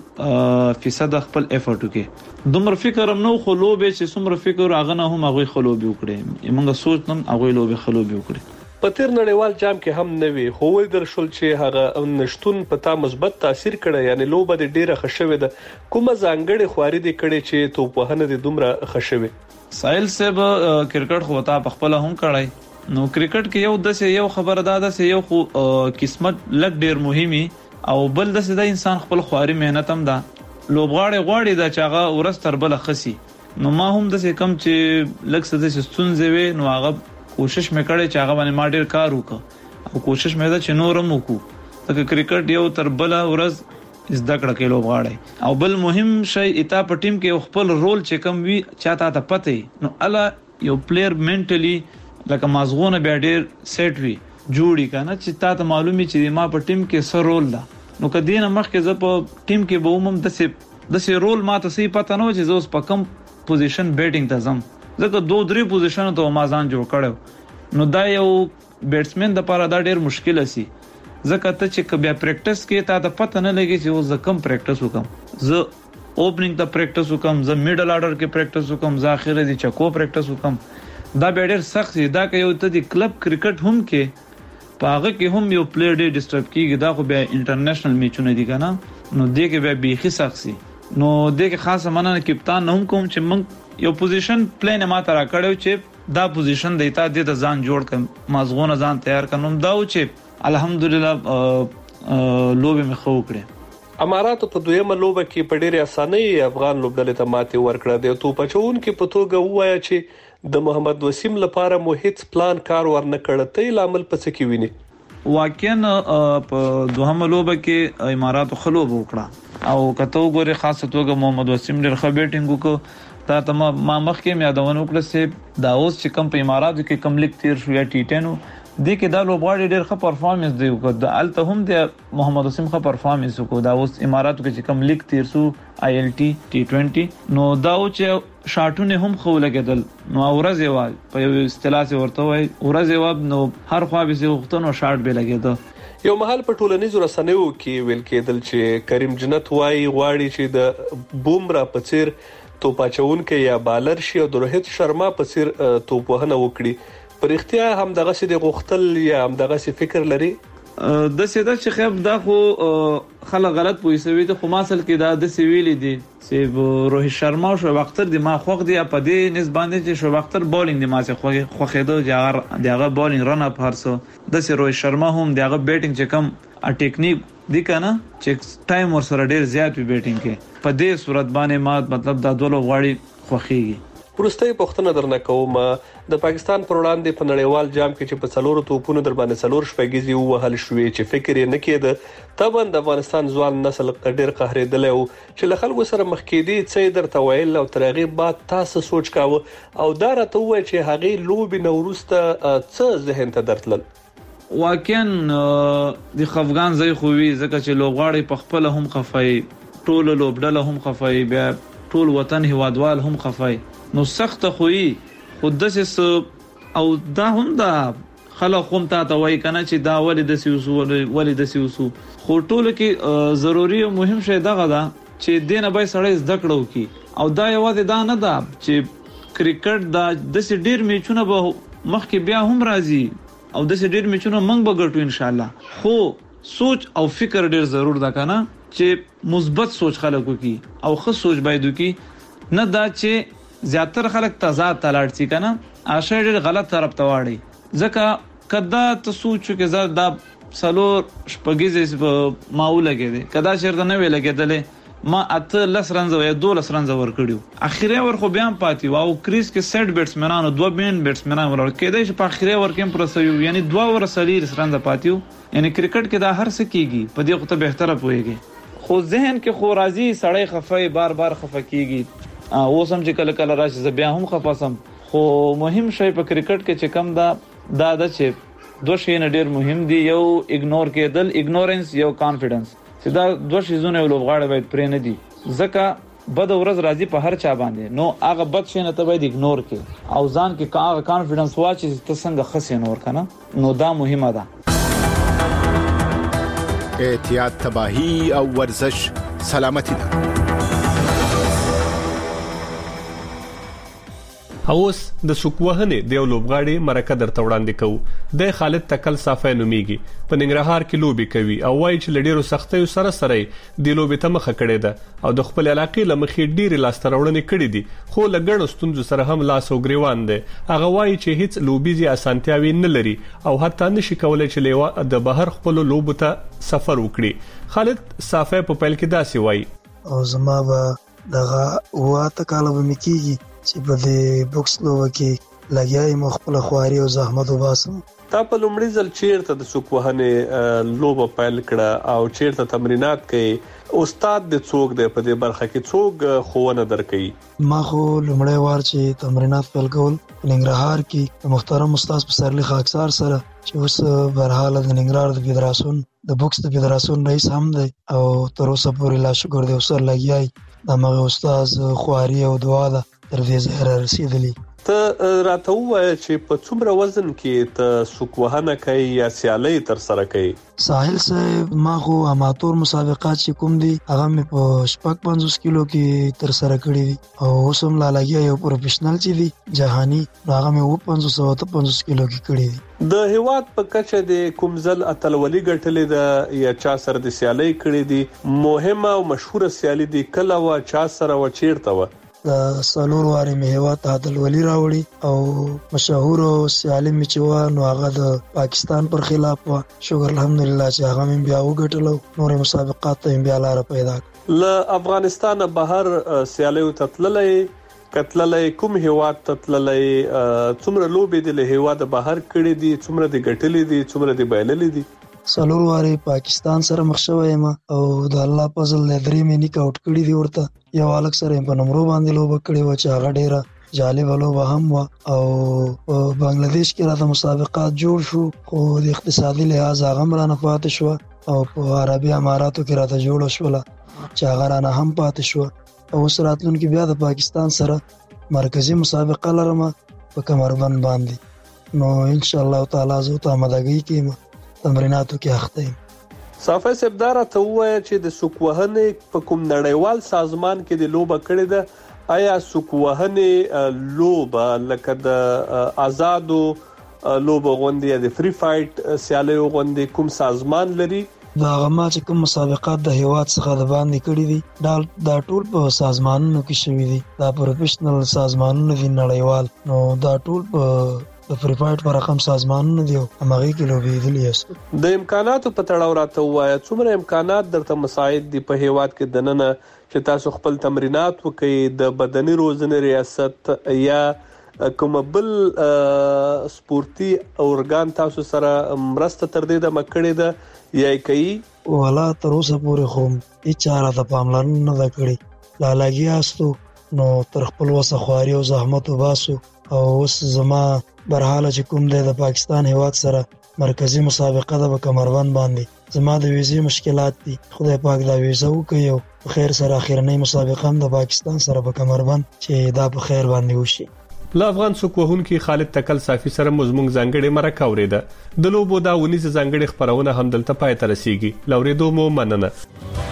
Speaker 6: فیصد خپل افورت وکې دومره فکر هم نو خلوبه چې څومره فکر هغه نه هم هغه خلوبه وکړي موږ سوچ نم هغه لوبه خلوبه وکړي
Speaker 7: په تیر نړیوال جام کې هم نوي خو ویل در شول چې هغه نشټون په تا مثبت تاثیر کړی یعنی لوبه د ډیره خښوي ده کومه ځانګړي خواري دي کړي چې توپوهنه د دومره خښوي
Speaker 6: سایل صاحب کرکټ خو تا په خپل هم کړای نو کرکټ کې یو د یو خبره ده د یو خو قسمت لګ ډیر مهمي او بل د د انسان خپل خواري مهنت هم ده لوبغاړي غواړي د چاغه ورس تر بل خسي نو ما هم د کم چې لګ څه د ستونزې وي نو هغه کوشش مې کړې چې هغه باندې ما ډیر کار وکړ او کوشش مې دا چې نورم وکړو ځکه کرکټ یو تر بل ورځ زده کړه کې لوبغاړي او بل مهم شی اتا په ټیم کې خپل رول چې کم وي چاته ته پته نو الا یو پلیئر منټلی لکه مازغونه به ډیر سیټ وي جوړی کنه چې تا ته معلومي چې ما په ټیم کې څه رول ده نو کدی نه مخکې زه په ټیم کې به ومم د څه د څه رول ما ته سي پته نه و چې زه اوس په کم پوزیشن بیټینګ ته زم ځکه دوه درې پوزیشن ته ما ځان جوړ کړو نو دا یو بیټسمن د لپاره دا ډیر مشکل سي ځکه ته چې بیا پریکټیس کې تا ته پته نه لګي چې زه کم پریکټیس وکم زه اوپننګ ته پریکټیس وکم زه میډل آرډر کې پریکټیس وکم زه اخر دي چکو پریکټیس وکم دا ډیر سخت دی دا که یو ته د کلب کرکټ هم کې پاغه کې هم یو پلیئر ډیر ډیسټرب کیږي دا خو بیا انټرنیشنل میچونه دي کنه نو دې کې بیا بیخي سخت سي نو دې کې خاصه مننه کپتان هم کوم چې موږ یو پوزیشن پلان ما ترا کړو چې دا پوزیشن دیتا د ځان جوړ کړم مازغونه ځان تیار کړم دا و چې الحمدلله لوبه مې خو کړې
Speaker 7: امارات په دویمه لوبه کې په ډېر اسانۍ افغان لوبډلې ته ماتې ورکړه د توپچون کې په توګه وایا چې د محمد وسیم لپاره مو هیڅ پلان کار ورنه کړ ته لامل پڅ کې ویني
Speaker 6: واقعا په دوهمه لوبه کې امارات خلوب وکړه او کته وګوره خاصه توګه محمد وسیم ډېر ښه بیټینګ وکړ تا ته ما مخکې یادونه وکړه چې دا اوس چې کم په اماراتو کې کم لیک تیر شو یا ټي ټن د کې دا لوبغاړي ډېر ښه پرفارمنس دی وکړ د الته هم د محمد وسیم ښه پرفارمنس وکړ دا اوس اماراتو کې چې کم لیک تیر شو آی ایل ټي ټي ټوئنټي نو دا چې شاټونه هم خو لګیدل نو اورځ یو په یو اصطلاح ورته وای اورځ یو نو هر خوا به وختونو شاټ به لګیدل
Speaker 7: یو محل په ټولنیزو رسنیو کې ویل کېدل چې کریم جنت وای غواړي چې د بومرا په څیر توپاچون کې یا بالر شي او د روهیت شرما په څیر توپوهنه وکړي پر اختیار هم دغه سي د غختل یا هم دغه سي فکر لري
Speaker 6: د سیده چې خیب دا خو خلک غلط پوښتنه دي خو ما اصل کې دا د سیویل دي چې روهیت شرما او شعیب اختر د ما خوغ دی په دې نسبانه چې شعیب اختر بولینګ د ما څخه خوخېدو چې هغه دغه بولینګ رن اپ هرڅو د سی روهیت شرما هم دغه بیټینګ چې کم ا ټیکنیک دی کنه چې ټایم ور سره ډیر زیات وي بیټینګ کې په دې صورت باندې ما مطلب دا دوه غواړي خوخيږي.
Speaker 7: پرسته پښتنه درنه کوم د پاکستان پر وړاندې په نړیوال جام کې چې په څلورو توپونو در باندې څلور شپږیزي وهل شوې چې فکر یې نه کېده تبن د افغانستان ځوان نسل ډېر قهرېدل او چې له خلکو سره مخ کېدي څه درته ویل او ترغه بعد تاسو سوچ کاوه او دا راته وای چې هغه لوبي نورسته څه ذهن ته درتل.
Speaker 6: واقعا د خفغان ځای خو وی ځکه چې لوغاړي په خپل هم خفای ټول لوبډله هم خفای بیا ټول وطن هوادوال هم خفای نو سخت خوې خود دسس او دا هم دا خلک هم تا ته وای کنه چې دا ولې د سیوسو ولې د سیوسو خو ټول کې ضروری او مهم شی دغه دا چې دینه به سړی زده کړو کی او دا یوازې دا نه دا چې کرکټ دا د سې ډیر میچونه به مخکې بیا هم راځي او د سې ډیر میچونه منګ بغټو ان شاء الله خو سوچ او فکر ډیر ضرور ده کنه چې مثبت سوچ خلکو کی او ښه سوچ باید کی نه دا چې زیاتر خلک تضاد تلاړ شي کنه اشه ډېر غلط طرف ته واړي ځکه کدا ته سوچو کې زړه دا سلور شپږیزه ماو لګیدل کدا شرط نه وی لګیدل ما اته لس رنز او دو لس رنز ور کړیو اخیری ور خو بیا پاتې واو کریس کې سیټ بیټسمنانو دوه بین بیټسمنانو ور کېدای چې په اخیری ور کې پرسیو یعنی دوه ور سلی رنز پاتیو یعنی کرکټ کې دا هر څه کیږي په دې خو ته بهتره پويږي خو ذهن کې خو راضي سړی خفای بار بار خفه کیږي او سم چې کله کله راشي ز بیا هم خفاسم خو مهم شی په کرکټ کې چې کم دا دا د چې دوه شی نه ډیر مهم دي یو اګنور کېدل اګنورنس یو کانفیډنس چې دا دوه شیزونه لوبغاړي باید پرې نه دي ځکه بد ورځ راځي په هر چا باندې نو هغه بد شي نه ته باید اګنور کې او ځان کې هغه کانفیډنس واچي چې څنګه خسي نور کنه نو دا مهمه ده.
Speaker 8: احتیاط تباہی او ورزش سلامتی ده.
Speaker 3: اوس د سوکوهنې د یو لوبغاړي مرکه درته وړاندې کوو د خالد تکل صافی نومیږي په ننګرهار کې لوبي کوي او وایي چې لډیرو سختیو سره سره د لوبي ته مخه کړې ده او د خپل علاقې لمخې ډېری لاستراوړنې کړې دي خو لګړو ستونزو سره هم لاس او ګریوان دي هغه وایي چې هیڅ لوبيزي اسانتیاوي نه لري او حتی نشي کولای چې لیوا د بهر خپل لوبو ته سفر وکړي. خالد صافی په پیل کې داسې وایي
Speaker 9: او زما به دغه واته کاله به مکیږي چې په دې بوکس لوبه کې لګیاي مخبل خواري او زحمت وباسم.
Speaker 7: تا په لومړي ځل چیرته د سوکوهنې لوبه پیل کړه او چیرته تمرینات کوي استاد د څوک دی په دې برخه کې څوک خوونه درکې؟
Speaker 9: ما خو لومړی وار چې تمرینات پیل کول ننګرهار کې محترم استاد پسرلی خاکسار سره چې اوس برحاله د ننګرهار د فدراسیون د بوکس د فدراسیون رئیس هم دی او تر اوسه پورې لا شکر دی سر لګیاي د مغه استاد خواري او دعا ده تر دې زهره رسیدلی.
Speaker 7: ته راته وایې چې په څومره وزن کې ته سوکوهنه کوي یا سیالي تر سره کوي؟
Speaker 9: ساحل صاحب ما خو اماتور مسابقات چې کوم دي هغه مې په شپږ پنځوس کیلو کې تر سره کړی دي او اوس هم لا لګیا یو پروفیشنل چې دي جهاني هغه مې و پنځوس او پنځوس کیلو کې کړی دي.
Speaker 7: د هیواد په کچه د کومزل اتلولي ګټلې ده یا چا سره د سیالي کړې دي مهمه او مشهوره سیالي دي کله وا چا سره و چیرته و؟
Speaker 9: د سالور واري مهوات عادل ولی راوړي او مشهور سیالي میچوا نو هغه د پاکستان پر خلاف و شکر الحمدلله چې هغه من بیا وګټلو نور مسابقات ته بیا لار پیدا
Speaker 7: ل افغانستان بهر سیالي تطللې کتللې کوم هیواد تطللې څومره لوبې د له هیواد بهر کړې دي څومره د ګټلې دي څومره د بایللې دي؟
Speaker 9: سالور واري پاکستان سره مخ شوی ما او د الله فضل له درې مې نیک اوټ کړی دی ورته یو الګ سره په نمبر باندې لوب کړی و چې هغه ډیره جالب لوب هم و او بنگلاديش کې راته مسابقات جوړ شو خو د اقتصادي لحاظ هغه مرانه پاتې شو او په عربي اماراتو کې راته جوړ شو چې هغه رانه هم پاتې شو او اوس راتلونکي بیا د پاکستان سره مرکزی مسابقه لرم په کمربند باندې نو ان شاء الله تعالی زه ته آمادګي کیم تمریناتو کې اخته یم.
Speaker 7: صافی سبدار ته وایي چې د سوکوهنې په کوم نړیوال سازمان کې د لوبه کړې ده آیا سوکوهنې لوبه لکه د آزادو لوبه غونډې د فری فایټ سیالي غونډې کوم سازمان لري؟
Speaker 9: دا غما چې کوم مسابقات د هیواد څخه د باندې کړی دي دا دا ټول په سازمانونو کې شوي دي دا پروفیشنل سازمانونه دي نړیوال نو دا ټول په د پریپایډ په رقم سازمانونه دی همغه کې لوبېدلی است.
Speaker 7: د امکاناتو په تړاو راته وایي څومره امکانات درته مساعد دي په هیواد کې دننه چې تاسو خپل تمرینات وکړئ د بدني روزنې ریاست یا کوم بل سپورتي اورګان تاسو سره مرسته تر دې د مکړې ده یا کوي؟
Speaker 9: ولا تر اوسه پورې خو هیڅ چاره ته پاملرنه نه کړې. لا لاګیاستو نو تر خپل وسه خواري او زحمت وباسو او اوس زما برحاله چې کوم دی د پاکستان هیواد سره مرکزی مسابقه ده په کمربند باندې زما د ویزې مشکلات دي. خدای پاک دا ویزه وکړي او خیر سره اخیرنۍ مسابقه هم د پاکستان سره په کمربند چې دا په خیر باندې وشي.
Speaker 3: له افغان سوک وهونکي خالد تکل صافي سره مزمنګ ځانګړي مرکه اوریده د لوبو دا ونیز ځانګړي خبرونه هم دلته پای ته رسیږي. لوریدو مو مننه.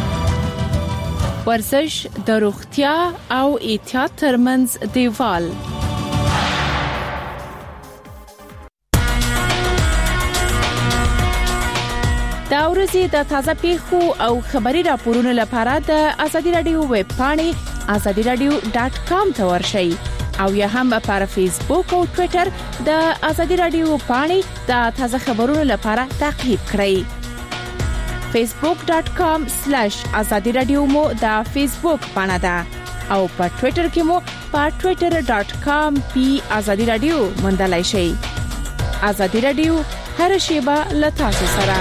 Speaker 2: ورزش د روغتیا او احتیاط ترمنځ دیوال. دا ورځې د تازه پیښو او خبري راپورونو لپاره د ازادي رادیو ویب پاڼې ازادي رادیو ډاټ کام ته ورشئ او یا هم پر فیسبوک او ټوئیټر د ازادي رادیو پاڼې د تازه خبرونو لپاره تعقیب کړئ. facebook dot com slash azadi radio مو د فیسبوک پاڼه ده او په ټوئیټر کې مو په twitter dot com پی azadi radio موندلای شئ. azadi radio هر شیبه له تاسو سره.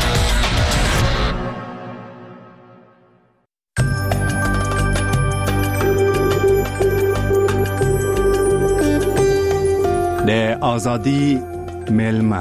Speaker 1: د ازادي ملما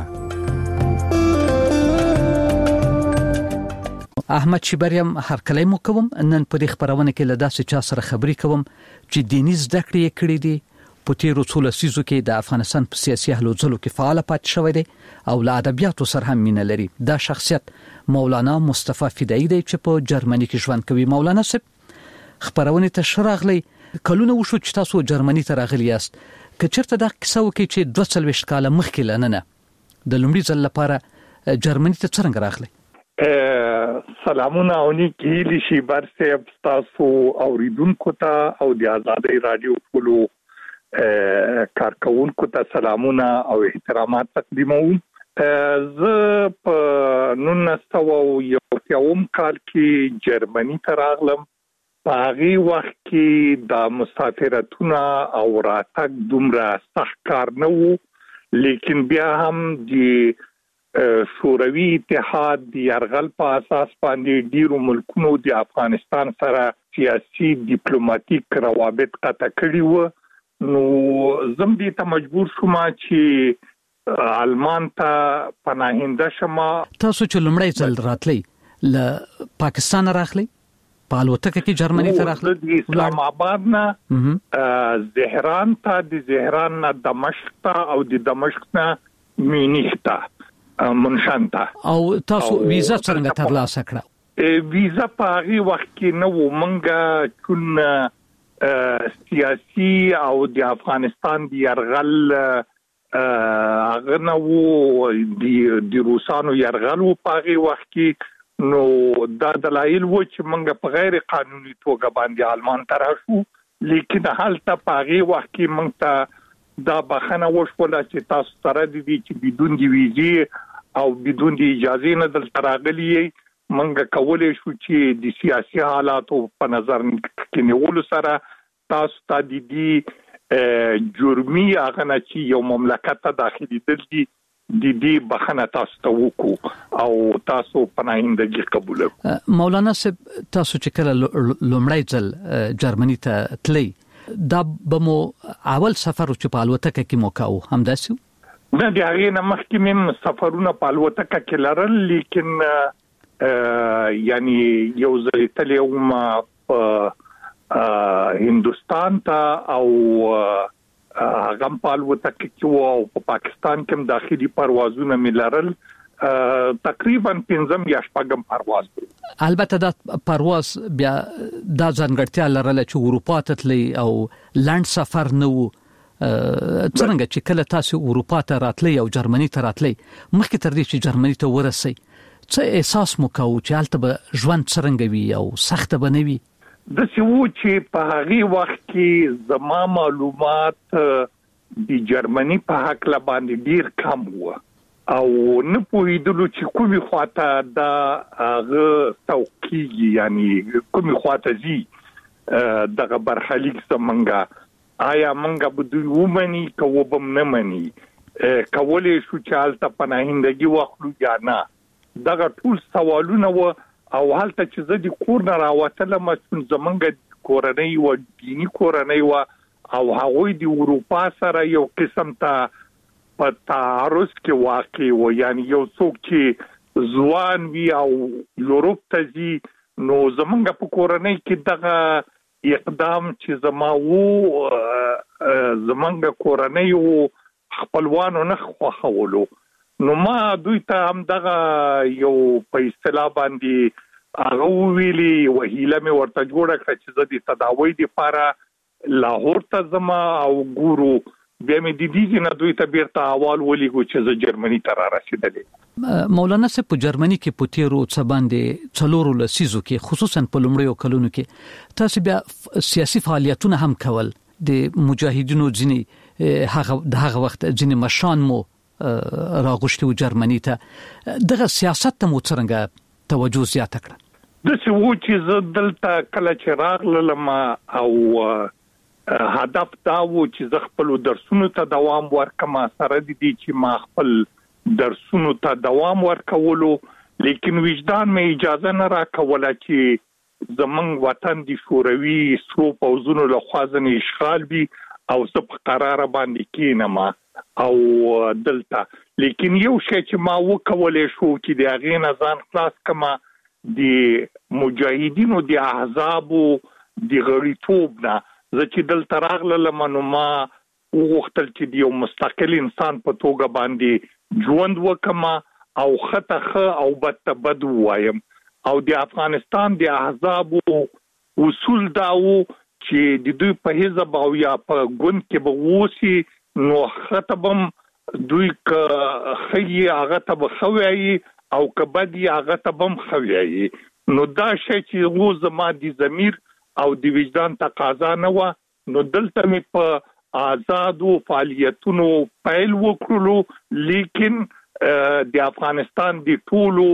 Speaker 10: احمد شبریم هر کله مو کوم نن په دې خبرونه کې له داسې چا سره خبري کوم چې دیني زده کړې کړې دي په تیرو څو لسیزو کې د افغانستان په سیاسي هلو ځلو کې فعال پات شوی دی او له ادبیاتو سره هم مینه لري. دا شخصیت مولانا مصطفی فدایی دی چې په جرمني کې ژوند کوي. مولانا صاحب خبرونه ته شراغلی کلونه وشو چې تاسو جرمني ته راغلی یاست. که چېرته دا کیسه وکړي چې دوه څلوېښت کاله مخکې لننه د لومړي ځل لپاره جرمني ته څنګه راغلی؟
Speaker 11: سلامونه او نیکی لشي برسه تاسو اوریدونکو ته او د آزادۍ رادیو ټولو کارکونکو ته سلامونه او احترامات تقدیموم. زه په نولس سوه یو کال کې جرمني ته راغلم. په هغه وخت کې د مسافرتونه او راتګ دومره سخت کار نه وو، لیکن بیا هم د شوروي اتحاد د یرغل په اساس باندې ډیرو ملکونو د افغانستان سره سیاسي ډیپلوماټیک روابط قطع کړي وو. نو زم دې ته مجبور شوم چې آلمان ته پناهنده شم.
Speaker 10: تاسو چې لومړی ځل راتلی له پاکستان راغلی په الوتکه کې جرمني ته راغلی؟
Speaker 11: د اسلام آباد نه زهران ته، د زهران نه دمشق ته او د دمشق نه مینیخ ته منشن ته.
Speaker 10: او تاسو ویزا څنګه ترلاسه کړه؟
Speaker 11: ویزا په هغه وخت کې نه و. منګه چون سیاسي او د افغانستان د يرغل هغه نه و، د روسانو يرغل و په هغه وخت کې، نو دا دلایل و چې منګه په غیر قانوني توګه باندې آلمان ته راشو. لیکن حالته په هغه وخت کې منګ ته دا بخنه وشوله چې تاسو سره دي چې بدون د ویزې او بدون د اجازه نه دلته راغلي منګه کولای شو چې د سیاسي حالاتو په نظر کې نیولو سره تاسو ته د دې جرمي هغه نه چې یو مملکت ته داخلي دي د دې بخنه تاسو ته وکړو او تاسو پناهندګي قبول کړو.
Speaker 10: مولانا صاحب تاسو چې کله لومړی ځل جرمني ته تللی دا به مو اول سفر چې په الوتکه کې مو کاوه همداسې؟
Speaker 11: نه، د هغې نه مخکې مې سفرونه په الوتکه کې لرل، لیکن یعنی یو ځل تللی وم په هندوستان ته او هغه په الوتکه کې وو او په پاکستان کې هم داخلي پروازونه مې لرل. تقریبا پنځم یا شپږم پرواز دی.
Speaker 10: البته دا پرواز بیا دا ځانګړتیا لرله چې اروپا ته تللی او لنډ سفر نه وو. څنګه چې کله تاسو اروپا ته راتلی او جرمني ته راتلی مخکې تر دې چې جرمني ته ورسئ څه احساس مو کاوه چې هلته به ژوند څرنګه وي او سخته به نه وي؟
Speaker 11: داسې و چې په هغې وخت کې زما معلومات د جرمني په حق لا باندې ډیر کم و او نه پوهیدلو چې کومي خواته دا هغه توقیږي یعنی کومي خواته زی دغه برخلیک زمونږه آیا مونږه به دوی ومني که وبم نه مني کولای شو چې هلته پناهندګي واخلو یا نه دغه ټول سوالونه و او هلته چې زه د کور نه راوتلم زمونږ کورنۍ و دینی کورنۍ و او هغوی د اروپا سره یو قسم ته په تعارض کې واقع و یعنی یو څوک چې ځوان وي او یورپ ته ځي نو زمونږ په کورنۍ کې دغه اقدام چې زما وو زمونږ کورنۍ وو خپلوانو نه خوښولو نو ما دوی ته هم دغه یو په اصطلاح باندې هغه ویلي وهیله مې ورته جوړه کړه چې زه د تداوی لپاره لاهور ته زما او ګورو بیا مې د دې نه دوی ته بیرته احوال ولېږو چې زه جرمني ته را رسېدلې
Speaker 10: مولانا صاحب په جرمني کې په تیرو څه باندې څلورو لسیزو کې خصوصا په لومړیو کلونو کې تاسو بیا سیاسي فعالیتونه هم کول د مجاهدینو ځینې هغه د هغه وخت ځینې مشان مو راغوښتي و جرمني ته دغه سیاست ته مو څنګه توجه زیاته کړه
Speaker 11: د څه و چې زه دلته کله چې راغلم او هدف دا و چې زه خپل درسونو ته دوام ورکم سره د دې چې ما خپل درسونو ته دوام ورکولو لیکن وجدان مې اجازه نه راکوله چې زمونږ وطن د شوروي سرو پوځونو له خوا ځنې اشغال وي او زه په قرار باندې کېنم او دلته لیکن یو شی چې ما وکولای شو چې د هغې نه ځان خلاص کما د مجاهدینو د احزابو د غړیتوب نه زه چې دلته راغلم نو ما وغوښتل چې د یو مستقل انسان په توګه باندې ژوند وکم او خطه خ او بد بد وایم او د افغانستان د احزابو اصول داو چې د دوی په حزب او یا په ګوند کې به ووسی نو خطبم دوی که خی هغه ته به خوي او که بدی هغه ته بم خوي نو دا شی چې غو زما د ضمیر او د وجدان تقاضا نه و نو دلته مې په آزادو فعالیتونو پیل وکړلو لیکن د افغانستان د ټولو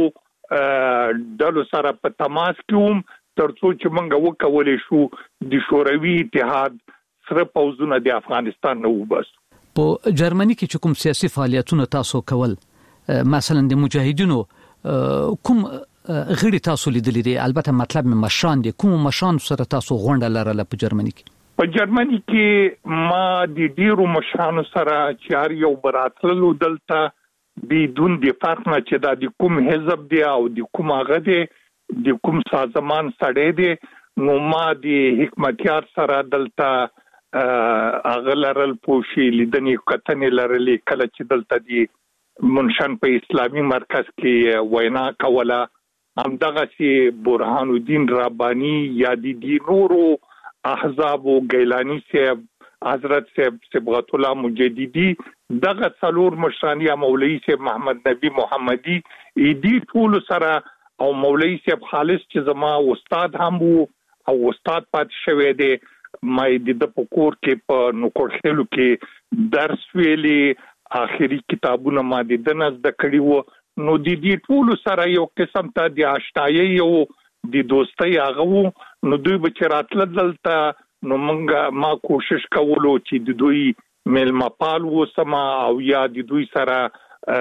Speaker 11: ډلو سره په تماس کې وم ترڅو چې موږ وکولای شو د شوروي اتحاد سره پوزونه د افغانستان نه وباسو
Speaker 10: په جرمني کې چې کوم سیاسي فعالیتونه تاسو کول مثلا د مجاهدینو کوم غړي تاسو لیدلې دي البته مطلب مې مشان دي کوم مشان سره تاسو غونډه لرله په جرمني کې
Speaker 11: په جرمني کې ما د ډیرو مشانو سره چې یو براتلو دلته بدون د فرق نه چې دا د کوم حزب دی او د کوم هغه دی د کوم سازمان سړی دی نو ما د حکمتیار سره دلته اغلرل پوشي لیدنې کتنې لرلې کله چې دلته دی منشن په اسلامي مرکز کې وینا کوله همدغه سي برهان الدین ربانی یا د دی نورو احزاب او گیلانی صاحب حضرت صاحب صبغت الله مجددي دغه څلور مشران یا مولوی صاحب محمد نبی محمدي ایدی ټول سره او مولوی صاحب خالص چې زما استاد هم وو او استاد پات شوی دی مې د پکور کې په نوکړخلو کې درس ویلي اخري کتابونه ما د دنس د کړي وو نو د دې ټول سره یو قسم ته د آشنایي یو د دوستۍ هغه نو دوی بچراتل دلته نو موږ ما کوشش کولو چې د دوی ملما پال وسما او یا د دوی سره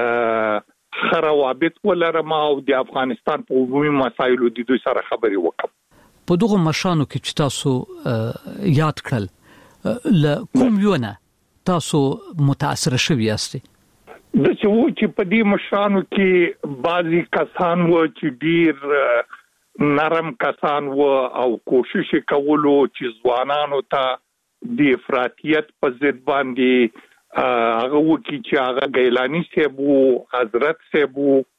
Speaker 11: خروابط ولرم او د افغانستان په عمومي مسایلو د دوی سره خبري وکم
Speaker 10: په دغه مشانو کې چې تاسو یاد کړل ل کوم یونه تاسو متاثر شوي یاستئ
Speaker 11: د څه و چې په دې مشانو کې بعضی کسان و چې ډیر نرم کسان و او کوشش کولو چې ځوانانو ته د افراطیت په ضد باندې هغه وکي چې هغه گیلانی صاحب او حضرت صاحب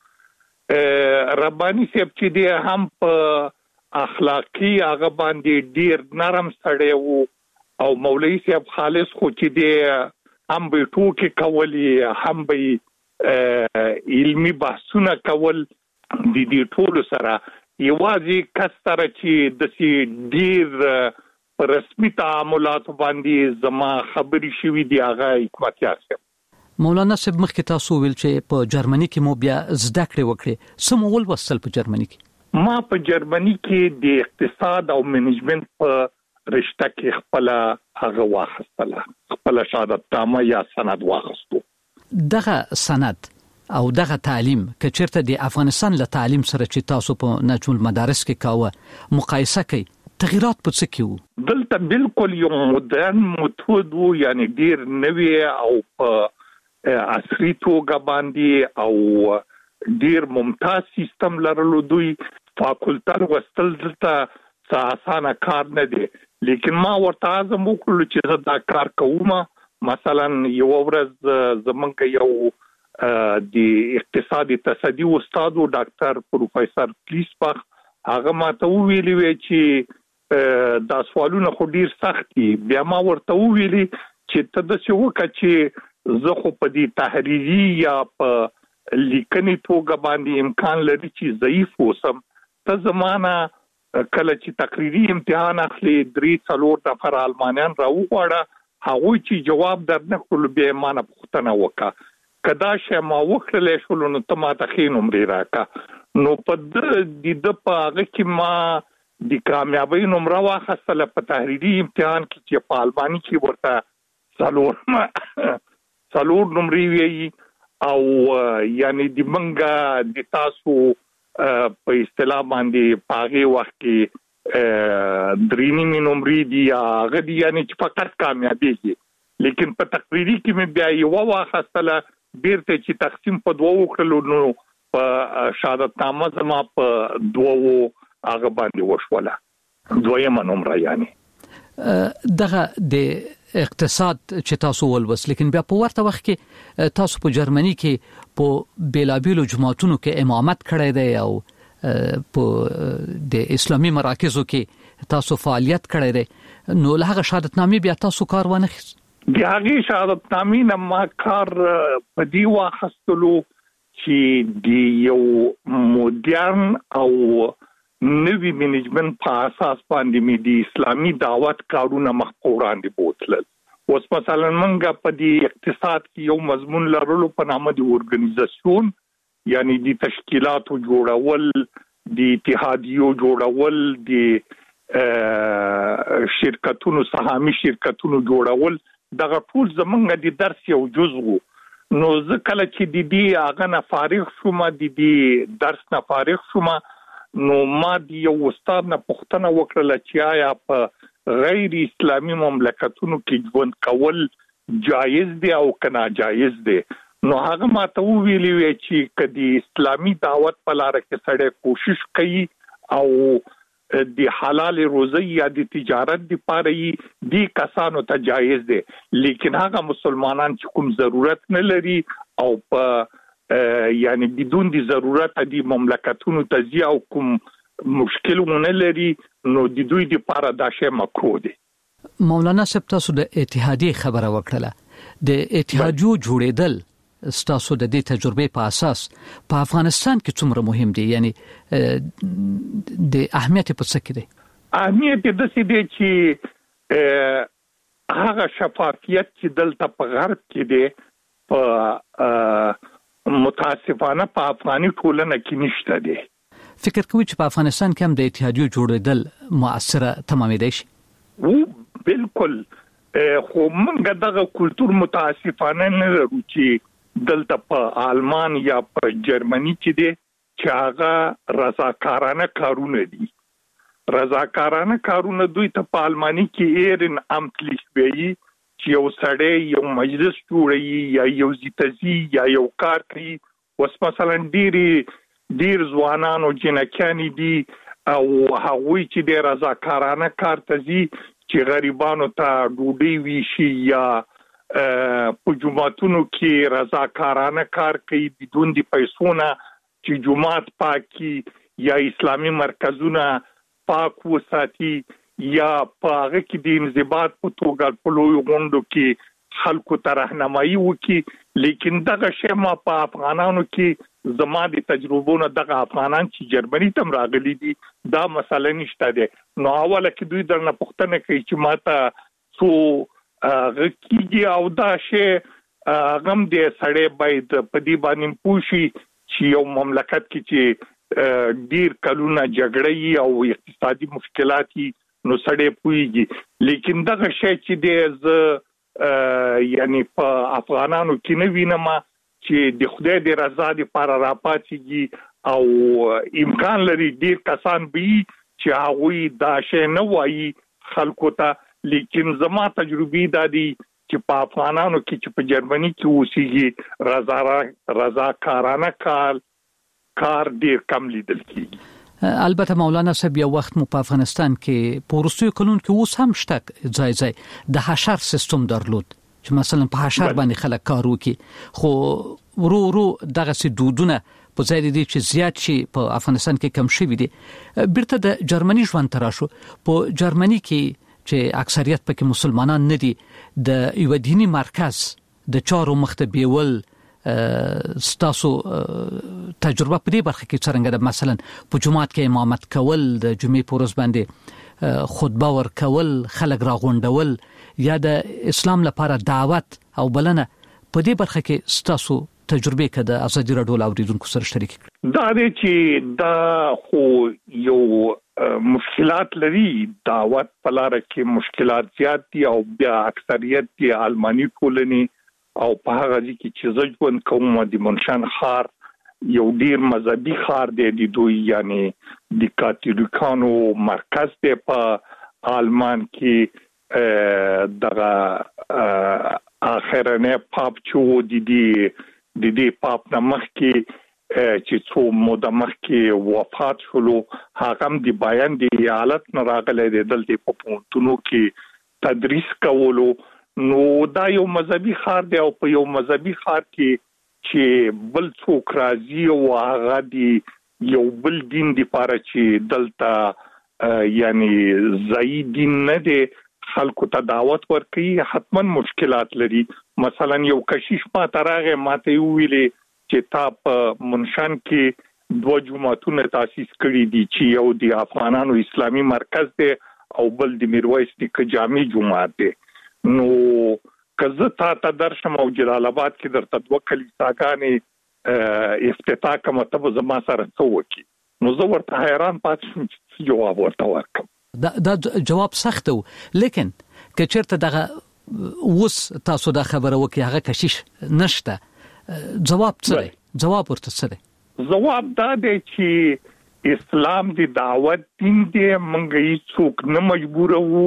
Speaker 11: ربانی صاحب چې دی هم په اخلاقی هغه باندې ډیر نرم سړی وو او مولوی صاحب خالص خو چې دی هم به ټوکې کولی هم به علمی بحثونه کول د دې ټولو سره یوازې کس سره چې د سي ډیر په رسمي تعاملات باندې زما خبري شوې دی هغه حکمت یاسم.
Speaker 10: مولانا صاحب مخکې تاسو ویل چې په جرمني کې مو بیا زده کړې وکړې، سم ول وصل په جرمني کې؟
Speaker 11: ما په جرمني کې د اقتصاد او منیجمنت په رشته کې خپل هغه واخستله، خپل شهادت نامه یا سند واخستو.
Speaker 10: دغه سند او دغه تعلیم که چیرته د افغانستان له تعلیم سره چې تاسو په نجوم مدارس کې کاوه مقایسه کوي، تغیرات په څه کې وو؟
Speaker 11: دلته بالکل یو مدرن میتود وو، یعنی ډیر نوی او په عصري توګه باندې او ډیر ممتاز سیستم لرلو. دوی فاکولټر وستل دلته اسانه کار نه دی، لیکن ما ورته عزم وکړ چې زه دا کار کوم. مثلا یو ورځ زمونږ یو د اقتصادي تصدی استاد او ډاکټر پروفیسور پلیسپاخ هغه ماته ویلي وی چې دا سوالونه خو ډیر سخت دي. بیا ما ورته ویلي چې ته د څه وکړه چې زه خو په دې تحریری یا په لیکنې توګه باندې امکان لري چې ضعیف اوسم. ته زمانہ کله چې تقریری امتحان اخلي درې څلور نفر آلمانیان راوغواړه، هغوی چې جواب درنه کول بیا ما نه پوښتنه وکړه کدا شی ما وکړلې شول نو ته ما ته ښې نمرې راکړه. نو په دې د په هغه کې ما د کامیابی نمره واخیستله په تحریری امتحان کې چې په آلماني کې ورته څلور څلور نمرې وی او یعنی د منګه د تاسو په اصطلاح باندې پاغه وخت کې درینی می نمرې دی هغه دی یعنی چې فقط کامیابیږي. لیکن په تقریری کې مې بیا یو واخستله بیرته چې تقسیم په دوه وکړلو نو په شهادت نامه زما په دوه هغه باندې وشوله دویمه نمره. یعنی
Speaker 10: دغه د اقتصاد چې تاسو ولوس، لیکن بیا په ورته وخت کې تاسو په جرمني کې په بیلابیلو جماعتونو کې امامت کړی دی او په د اسلامي مراکزو کې تاسو فعالیت کړی دی، نو له هغه شهادت نامې بیا تاسو کار ونه خیست؟
Speaker 11: د هغې شهادت نامې نه ما کار په دې واخستلو چې د یو مدرن او نوی منیجمنت په اساس باندې مې د اسلامي دعوت کارونه مخ په وړاندې بوتلل. اوس مثلا منګه په دې اقتصاد کې یو مضمون لرلو په نامه د اورګنایزیشن، یعنی د تشکیلاتو جوړول، د اتحادیو جوړول، د شرکتونو سهامي شرکتونو جوړول، دغه ټول زمونږ د درس یو جزء وو. نو زه کله چې د دې هغه نه فارغ شوم، د دې درس نه فارغ شوم، نو ما د یو استاد نه پوښتنه وکړه چې آیا په غیر اسلامي مملکتونو کې ژوند کول جایز دی او که ناجایز دی. نو هغه ماته ویلي وی چې کدي اسلامي دعوت په لار کې سړی کوشش کوي او د حلال روزي یا د تجارت لپاره یې دي کسانو ته جایز دی، لیکن هغه مسلمانان چې کوم ضرورت نه لري او په یعنی بدون دی ضرورت دی مملکتونو تزی او کوم مشکلونه لري نو د دوی د لپاره دا شی مکروه دی.
Speaker 10: مولانا صاحب تاسو د اتحادیه خبره وکړه، د اتحادیو جوړېدل ستاسو د دې تجربې په اساس په افغانستان کې څومره مهم دی؟ یعنی د اهمیت په څه کې دی؟
Speaker 11: اهمیت د څه دی چې هغه شفافیت چې دلته په غرب کې دی په متاسفانه په افغاني ټولنه کې نشته دی.
Speaker 10: فکر کوئ چې په افغانستان کې هم د اتحادیو جوړېدل مؤثره تمامېدای شي؟
Speaker 11: و بالکل، خو موږ دغه کلتور متاسفانه نه لرو چې دلته په آلمان یا په جرمني کې دی چې هغه رضاکارانه کارونه دي. رضاکارانه کارونه دوی ته په آلماني کې ایرن امتلیش ویي چې یو سړی یو مجلس جوړوي یا یو زیتزي یا یو کار کوي. اوس مثلا ډېری ډېر ځوانان او جنکیانې دي او هغوی چې د رضاکارانه کار ته ځي چې غریبانو ته ډوډۍ ویشي یا په جوماتونو کې رضاکارانه کار کوي بدون د پیسو نه، چې جومات پاکي یا اسلامي مرکزونه پاک وساتي یا په هغه کې د انضباط په توګه په لوی غونډو کې خلکو ته راهنمایي وکړي. لیکن دغه شی ما په افغانانو کې زما د تجربونو دغه افغانان چې جرمني تم راغلي دي دا مسله نشته ده. نو اوله کې دوی درنه پوښتنه کوي چې ماته څو غکیږي او دا شی غم دې سړی باید په دې باندې پوښي چې یو مملکت کې چې ډیر کلونه جګړې او اقتصادي مشکلات نو سړی پويږي لیکن دغه شی چې دې یعنی په افغانانو کې نه وینم چې د خدای د رضا لپاره راپاتېږي او امکان لري ډیر کسان به چې هغه دا شی نه وایي خلکو ته. لیکن زما تجربه دا دي چې په افغانانو کې چې په جرمني کې اوسېږي رضا رضا کارانه کار کار ډیر کم لیدل کیږي.
Speaker 10: البته مولانا صاحب یو وخت مو په افغانستان کې په وروستیو کلونو کې اوس هم شته ځای ځای د حشر سیستم درلود چې مثلا په حشر باندې خلک کار وکي خو ورو ورو دغه سي دودونه په ځای دي چې زیات شي په افغانستان کې کم شي دي. بیرته د جرمني ژوند تراشو په جرمني کې چې اکثریت پکې مسلمانان نه دي د یو دینی مرکز د چارو مختبیول ستاسو تجربه په دې برخه کې څنګه ده؟ مثلا په جمعات کې امامت کول د جمعې په ورځ باندې خطبه ورکول خلک راغونډول یا د اسلام لپاره دعوت او بلنه په دې برخه کې ستاسو تجربه کده ازادي رادیو لاوریدونکو سره شریک کړئ.
Speaker 11: دا دی چې دا خو یو مشکلات لري دعوت په لار کې مشکلات زیات دي او بیا اکثریت دی آلماني ټولنې او په هغه ځکه چې ځوان کوم د منشان خار یو ډیر مذهبي خار دی د دوی یعنی د کاتولیکانو مرکز دی په آلمان کې دغه اخرنه پاپ چو دي دي د دې پاپ نمخ کې چې څو موده مخکې وفات شولو هغه هم د بیان د حالت نه راغلی د دلته په پونتونو کې تدریس کولو. نو دا یو مذهبي خار دی او په یو مذهبي خار کې چې بل څوک راځي او هغه دی یو بل دین دی لپاره چې دلته یعنی ځای دین نه دی خلکو ته دعوت ورکړي حتما مشکلات لري. مثلا یو کشیش ما ترغه ماته ویلې چې تا په منشان کې دوه جمعتون تاسیس کړي دي چې یو د افغانانو اسلامي مرکز دی او بل د میرویس نیکه جامع جمعات دی. نو کزه تا ته درشم او جلال آباد کې درته دوه کلیساګانې افتتاح کوم ته زما سره څوکي نو زه ورته حیران پاتې شوم چې جواب ورته ورکړم.
Speaker 10: دا, دا جواب سخت و لیکن که چیرته دغه اوس تاسو دا خبره وکي هغه کشیش نشته جواب څه دی؟ جواب ورته څه دی؟
Speaker 11: جواب دا دی چې اسلام دی دعوت دین دی منګ هیڅ څوک نه مجبور وو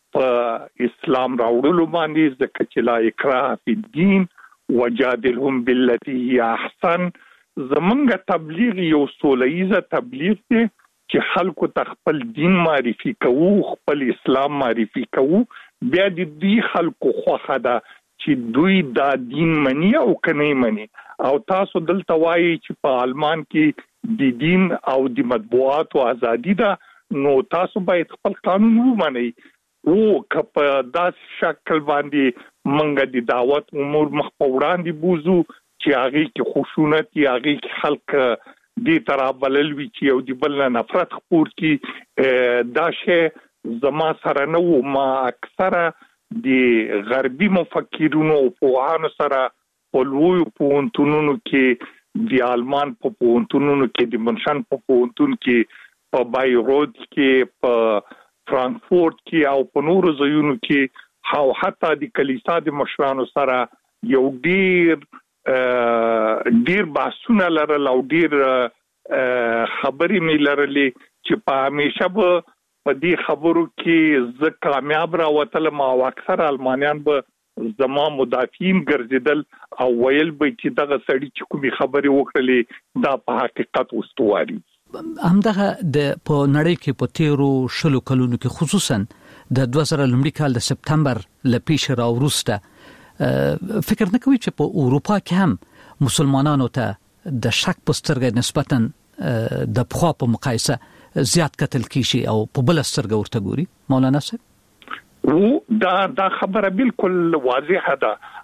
Speaker 11: په اسلام راوړلو باندې ځکه چې لا اکراه فی الدین وجادلهم بالتي هي احسن. زمونږ تبلیغ یو سولهیزه تبلیغ دی چې خلکو ته خپل دین معرفي کوو خپل اسلام معرفي کوو بیا د دې خلکو خوخه ده چې دوی دا دین مني او کني مني. او تاسو دلته وایي چې په آلمان کې د دین او د مطبوعات او ازادي ده نو تاسو باید خپل قانون ومنئ او کپ داس شکل باندې منګه د دعوت امور مخ په وړاندې بوزو چې هغه کې خشونت یا هغه کې خلک دی ترابلل وی چې یو دی بل نفرت خپور کی دا شی زما سره نو ما اکثره دی غربي مفکرونو او پوهانو سره په لوی پونتونونو کې دی آلمان په پونتونونو کې دی منشان په پونتون کې په بایروت کې په فرانکفورت کې او په نورو ځایونو کې او حتی د کلیسا د مشرانو سره یو ډیر ډیر باسونه لرل او ډیر خبرې مې لرلې چې په همیشه به په دې خبرو کې زه کامیاب راوتلم او اکثر آلمانیان به زما مدافعین ګرځیدل او ویل به چې دغه سړی چې کومې خبرې وکړلې دا په حقیقت واستواري.
Speaker 10: همدغه د په نړۍ کې په تیرو شلو کلونو کې خصوصا د دوه زره لومړي کال د سپتمبر ل پیښې راوروسته فکر نه کوي چې په اروپا کې هم مسلمانانو ته د شک په سترګه نسبتا د پخوا په مقایسه زیات قتل کیږي او په بل سترګه ورته ګوري؟ مولانا صاحب
Speaker 11: او دا دا خبره بالکل واضحه ده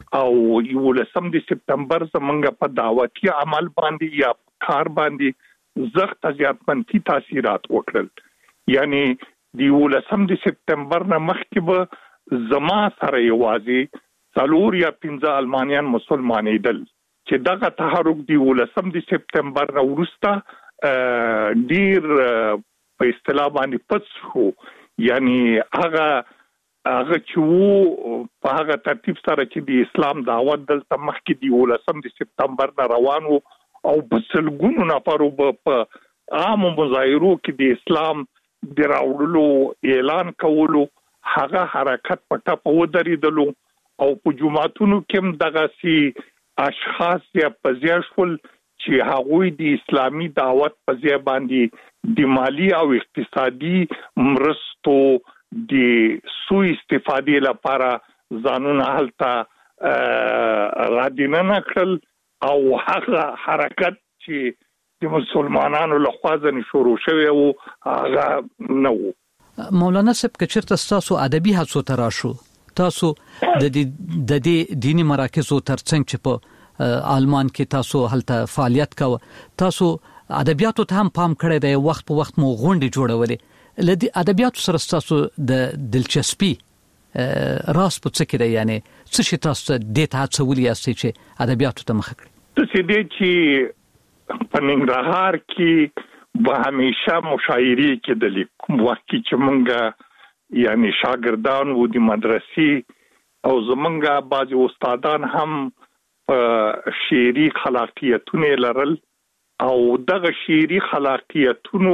Speaker 11: او یو لسم د سپتمبر زمونږ په دعوتي عمل باندې یا کار باندې زغت زیاتمنفي تاثیرات وکړل. یعنی د یو لسم د سپتمبر نه مخکې به زما سره یوازې څلور یا پنځه المانیان مسلمانېدل چې دغه تحرک د یو لسم د سپتمبر نه وروسته ډیر په اصطلاح باندې پڅ شو. یعنی هغه هغه چې په هغه ترتیب سره چې د اسلام دعوت دلته مخکې د یو لسم د سپتمبر نه روان وو او په سلګونو نفرو په عام مظاهرو کې د اسلام د راوړلو اعلان کولو هغه حرکت په ټاپه ودرېدلو او په جمعتونو کې دغه سي اشخاص یا پزیاشول چې هغوی د اسلامي دعوت په ځای باندې د مالی او اقتصادي مرستو د سوء استفادې لپاره ځانونه هلته رادینه کړل او هغه حرکت چې د مسلمانانو لخوا ځنې شروع شوی وو هغه نه وو.
Speaker 10: مولانا صاحب که چېرته ستاسو ادبي هڅو ته راشو، تاسو د دې دیني مراکزو ترڅنګ چې په آلمان کې تاسو هلته فعالیت کوه، تاسو ادبیاتو ته هم پام کړی دی، وخت په وخت مو غونډې جوړولې. له دې ادبیاتو سره تاسو د دلچسپي راس په څه کې دی؟ یعنی څه شي تاسو دې ته هڅولي یاستئ چې ادبیاتو ته مخه کړئ؟
Speaker 11: څه دې چې په ننګرهار کې به همیشه مشاعرې کېدلې، کوم وخت کې چې مونږ یعنی شاګردان وو د مدرسې او زمونږ بعضې استادان هم شعري خلاقیتونه لرل او دغه شعري خلاقیتونو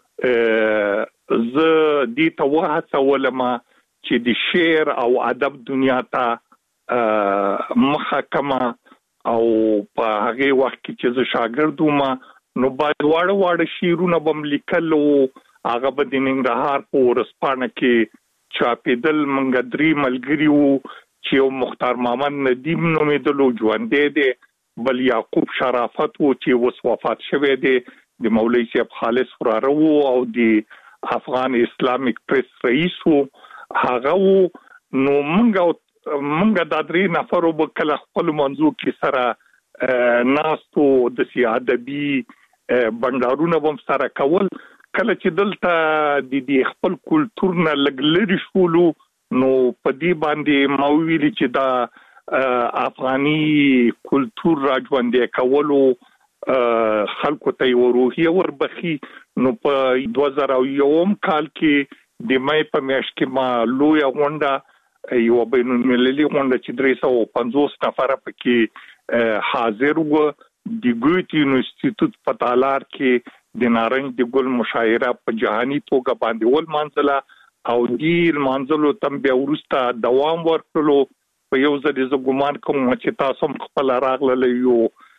Speaker 11: ز دې ته وهڅولم چې د شعر او ادب دنیا ته مخه کما او په هغه وخت کې چې ز شاګرد وم نو باید واړه واړه شعرونه بم لیکل او هغه به د ننګرهار په ورسپانه کې چاپېدل. منګ درې ملګري وو چې یو مختار محمد ندیم نومېدلو ژوندی دی، بل یعقوب شرافت وو چې اوس وفات شوی دی، د مولوي صاحب خالص وراره وو او د افغان اسلامیک پریس رئیس وو هغه وو. نو موږ موږ د درې نفرو به کله خپل منځو کې سره ناستو د ادبي بندارونه هم سره کول. کله چې دلته د دې خپل کلتور نه لږ لرې شولو نو په دې باندې ما ویلي چې دا افغاني کلتور راځوندې کولو خلکو ته یو روحیه وربخي. نو په دوه زره یو کال کې د مې په میاشت کې ما لوی غونډه یو بین المللي غونډه چې درې سوه پنځوس نفر پکې حاضر وو. د ګوت انسټیټیوټ په تالار کې د نارنج د ګل مشاعره په جهاني توګه باندې ول منځله او دې منځلو تم بیا ورسته دوام ورکړلو. په یو ځل زه ګومان کوم چې تاسو خپل راغله یو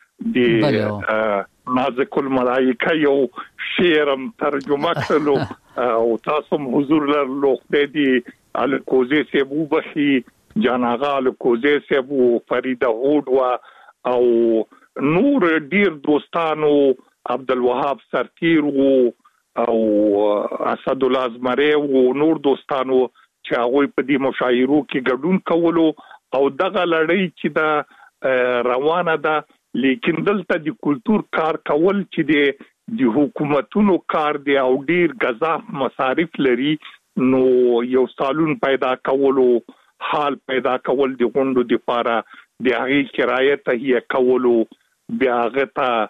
Speaker 11: د نازک الملائکه یو شعرم ترجمه کړلو او تاسو حضور لرلو. د دې الکوزي سیبو بخي جاناغا الکوزي سیبو فریده هود وا او نور ډیر دوستانو عبدالوهاب سرتیر وو او اسد الله ازمری او نور دوستانو چې هغه په دې مشاعرو کې ګډون کولو او دغه لړۍ چې دا روانه ده. لیکن دلته د کلچر کار کول چې د حکومتونو کار دی او ډیر غذاف مصارف لري، نو یو سالون پیدا کولو حال پیدا کول د غونډو د لپاره د هغې کرایه تهیه کولو، بیا هغه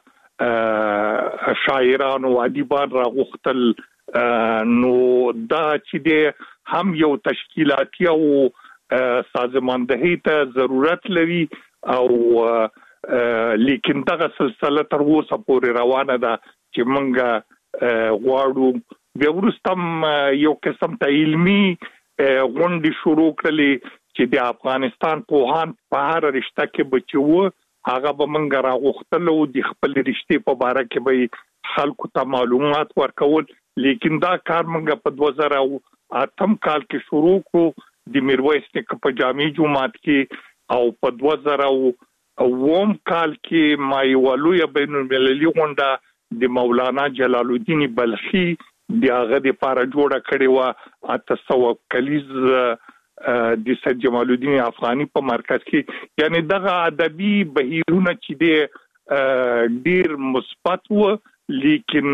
Speaker 11: ته شاعران او ادیبان راغوښتل. نو دا چې د هم یو تشکیلاتي او سازماندهي ته ضرورت لري او لیکن دغه سلسله تر اوسه پورې روانه ده چې موږ غواړو بیا وروسته یو قسم ته علمي غونډې شروع کړلې چې د افغانستان پوهان په هر رشته کې بچو هغه به موږ راغوښتل او د خپل رشتې په باره کې به خلکو ته معلومات ورکول. لیکن دا کار موږ په دوه زره اتم کال کې شروع کړو د میرویس نیکه په جامع جومات کې او په دوه زره اووم کال کې ما یو لوی بین المللي غونډه د مولانا جلال الدین بلخي د هغه د لپاره جوړه کړې وه. اته سوه کلیز د سید جمال الدین افغاني په مرکز کې یعنی دغه ادبي بهیرونه چې د ډیر مثبت و لیکن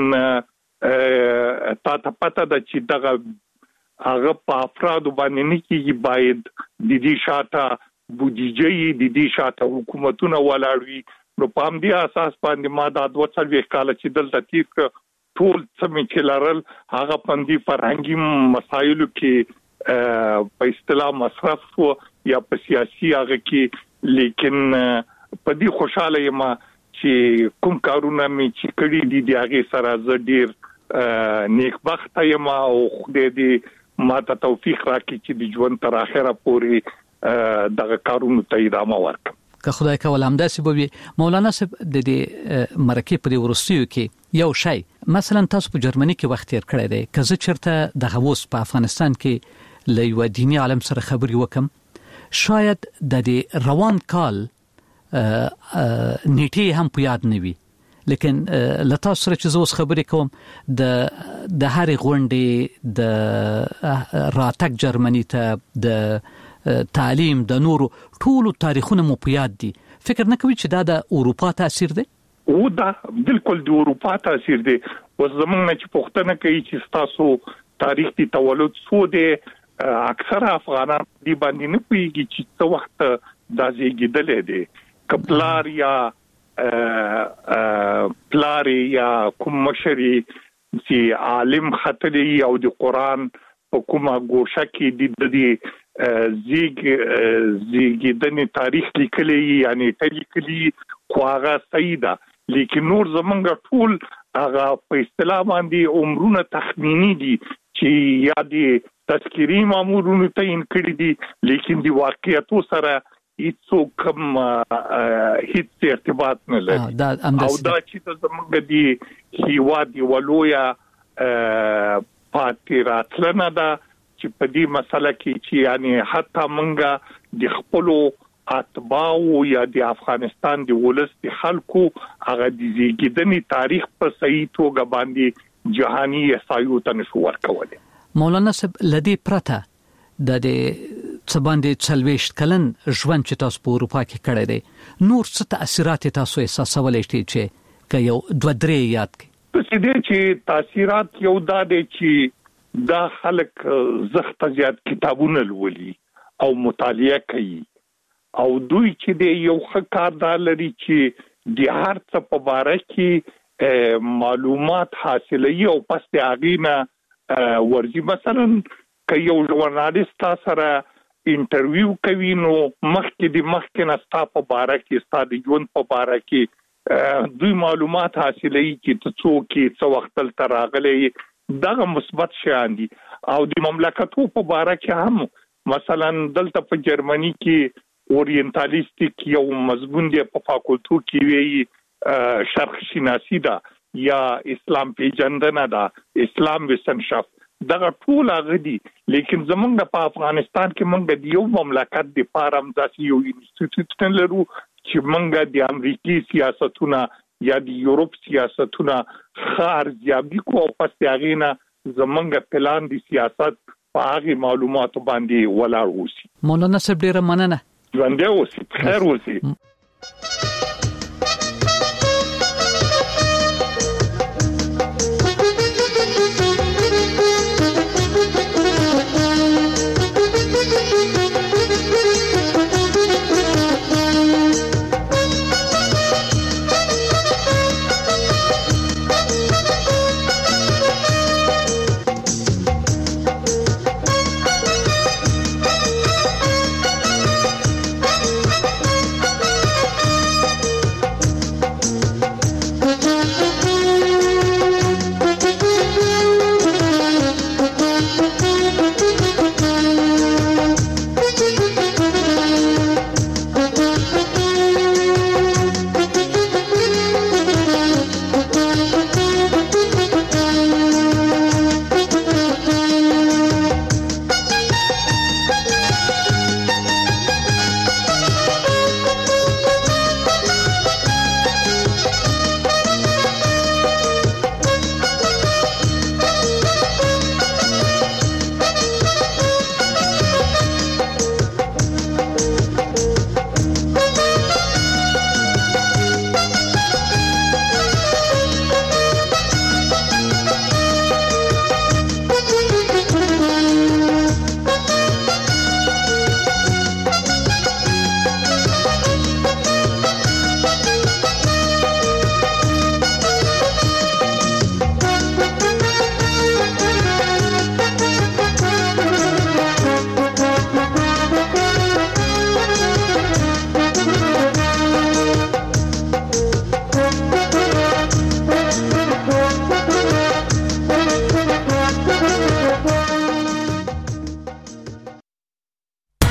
Speaker 11: تا ته پته ده چې دغه هغه په افراد باندې نه کېږي باید د دې شاته بودیجه د دې شاته حکومتونه ولاړوي نو په همدې اساس باندې ما د دوه څلوېښت کاله چې دلته تیر کړ ټول سمې چې لرل هغه پندې فرهنګي مسایلو کې په اصطلاح مصرف شو یا په سیاسي هغه کې لیکن په دې خوشاله یم چې کوم کارونه مې چې کړی دي د هغه سره زه ډیر نیکبخت یم او خدای دې ما ته توفیق راکړي چې د ژوند تر اخره پورې دغه کارونو ته ادامه ورکړم
Speaker 10: که خدای کول همداسې به وي. مولانا صاحب د دې مرکې په وروستیو کې یو شی مثلا تاسو په جرمني کې وخت تیر کړی دی که زه چېرته د غوس په افغانستان کې له یو دیني عالم سره خبرې وکم شاید د دې روان کال نیټې هم په یاد نه وي لیکن له تاسو سره چې زه اوس خبرې کوم د د هرې غونډې د راتګ جرمني ته د تعلیم د نورو ټولو تاریخونه مو په یاد دي فکر نه کوي چې دا د اروپا تاثیر دی
Speaker 11: او دا بالکل د اروپا تاثیر دی و زمونږ نه چې پوښتنه کوي چې تاسو تاریخ دی تولد سو دی اکثر افغانان دی باندې نه پیږي چې څو وخت د زیږیدل دي کپلار یا پلار یا کوم مشري چې عالم خطري او د قران په کومه ګوشه کې د دې زیګ زیګیدنې تاریخ لیکلی یعنی لیکلی خو هغه صحیح ده لیکن نور زمونږ ټول هغه په اصطلاح باندې عمرونه تخمینی دي چې یا د تذکری مامورونو تعین کړی دي لیکن د واقعیتو سره هیڅ کوم هیڅ ارتباط نه لري او دا چې زمونږ د هیواد ولویا پاتې راتلنه ده چې په دې مسله کې چې یعنی حتی منګه د خپل اتباعو یا د افغانستان د ولس د خلکو هغه د زیږیدنې تاریخ په صحیح توګه باندې جهاني احصایو ته نشو ورکولای.
Speaker 10: مولانا صاحب لدی پرته د دې څباندې څلويشت کلن ژوند چې تاسو په اروپا کې کړی دی نور څه تاثیرات تاسو احساسولای شئ چې که یو دوه درې یاد کړئ؟
Speaker 11: څه دي چې تاثیرات یو دا دي چې دا خلک زخت زیات کتابونه لولي او مطالعه کوي او دوی چې د یو ښه کار لري چې د هر څه په اړه کې معلومات حاصلوي او پس د اغینا ورځي مثلا که یو ژورنالیست سره انټرویو کوي نو مخکې د مخکې نه ستا په اړه کې ستا د ژوند په اړه کې دوی معلومات حاصلوي چې ته څوک یې څو وخت تل راغلی دغه مثبت شیان دي او د مملکتو په اړه کې هم مثلا دلته په جرمني کې اورینټالیستیک یو مضمون دی په فاکولټو کې وی شرق شناسی ده یا اسلام پیژندنه ده اسلام وسنشافت دغه ټول هغه دي لیکن زمونږ په افغانستان کې موږ د یو مملکت د فارم داسې یو انسټیټیوټ لرو چې موږ د امریکای سیاستونه یا د یورپ سیاستونه خار ځابي کو او پس هغه زمونږ پلان د سیاست په هغه معلوماتو باندې ولاړ اوسي.
Speaker 10: مولانا صاحب ډیره مننه.
Speaker 11: ژوند اوسي خیر اوسي.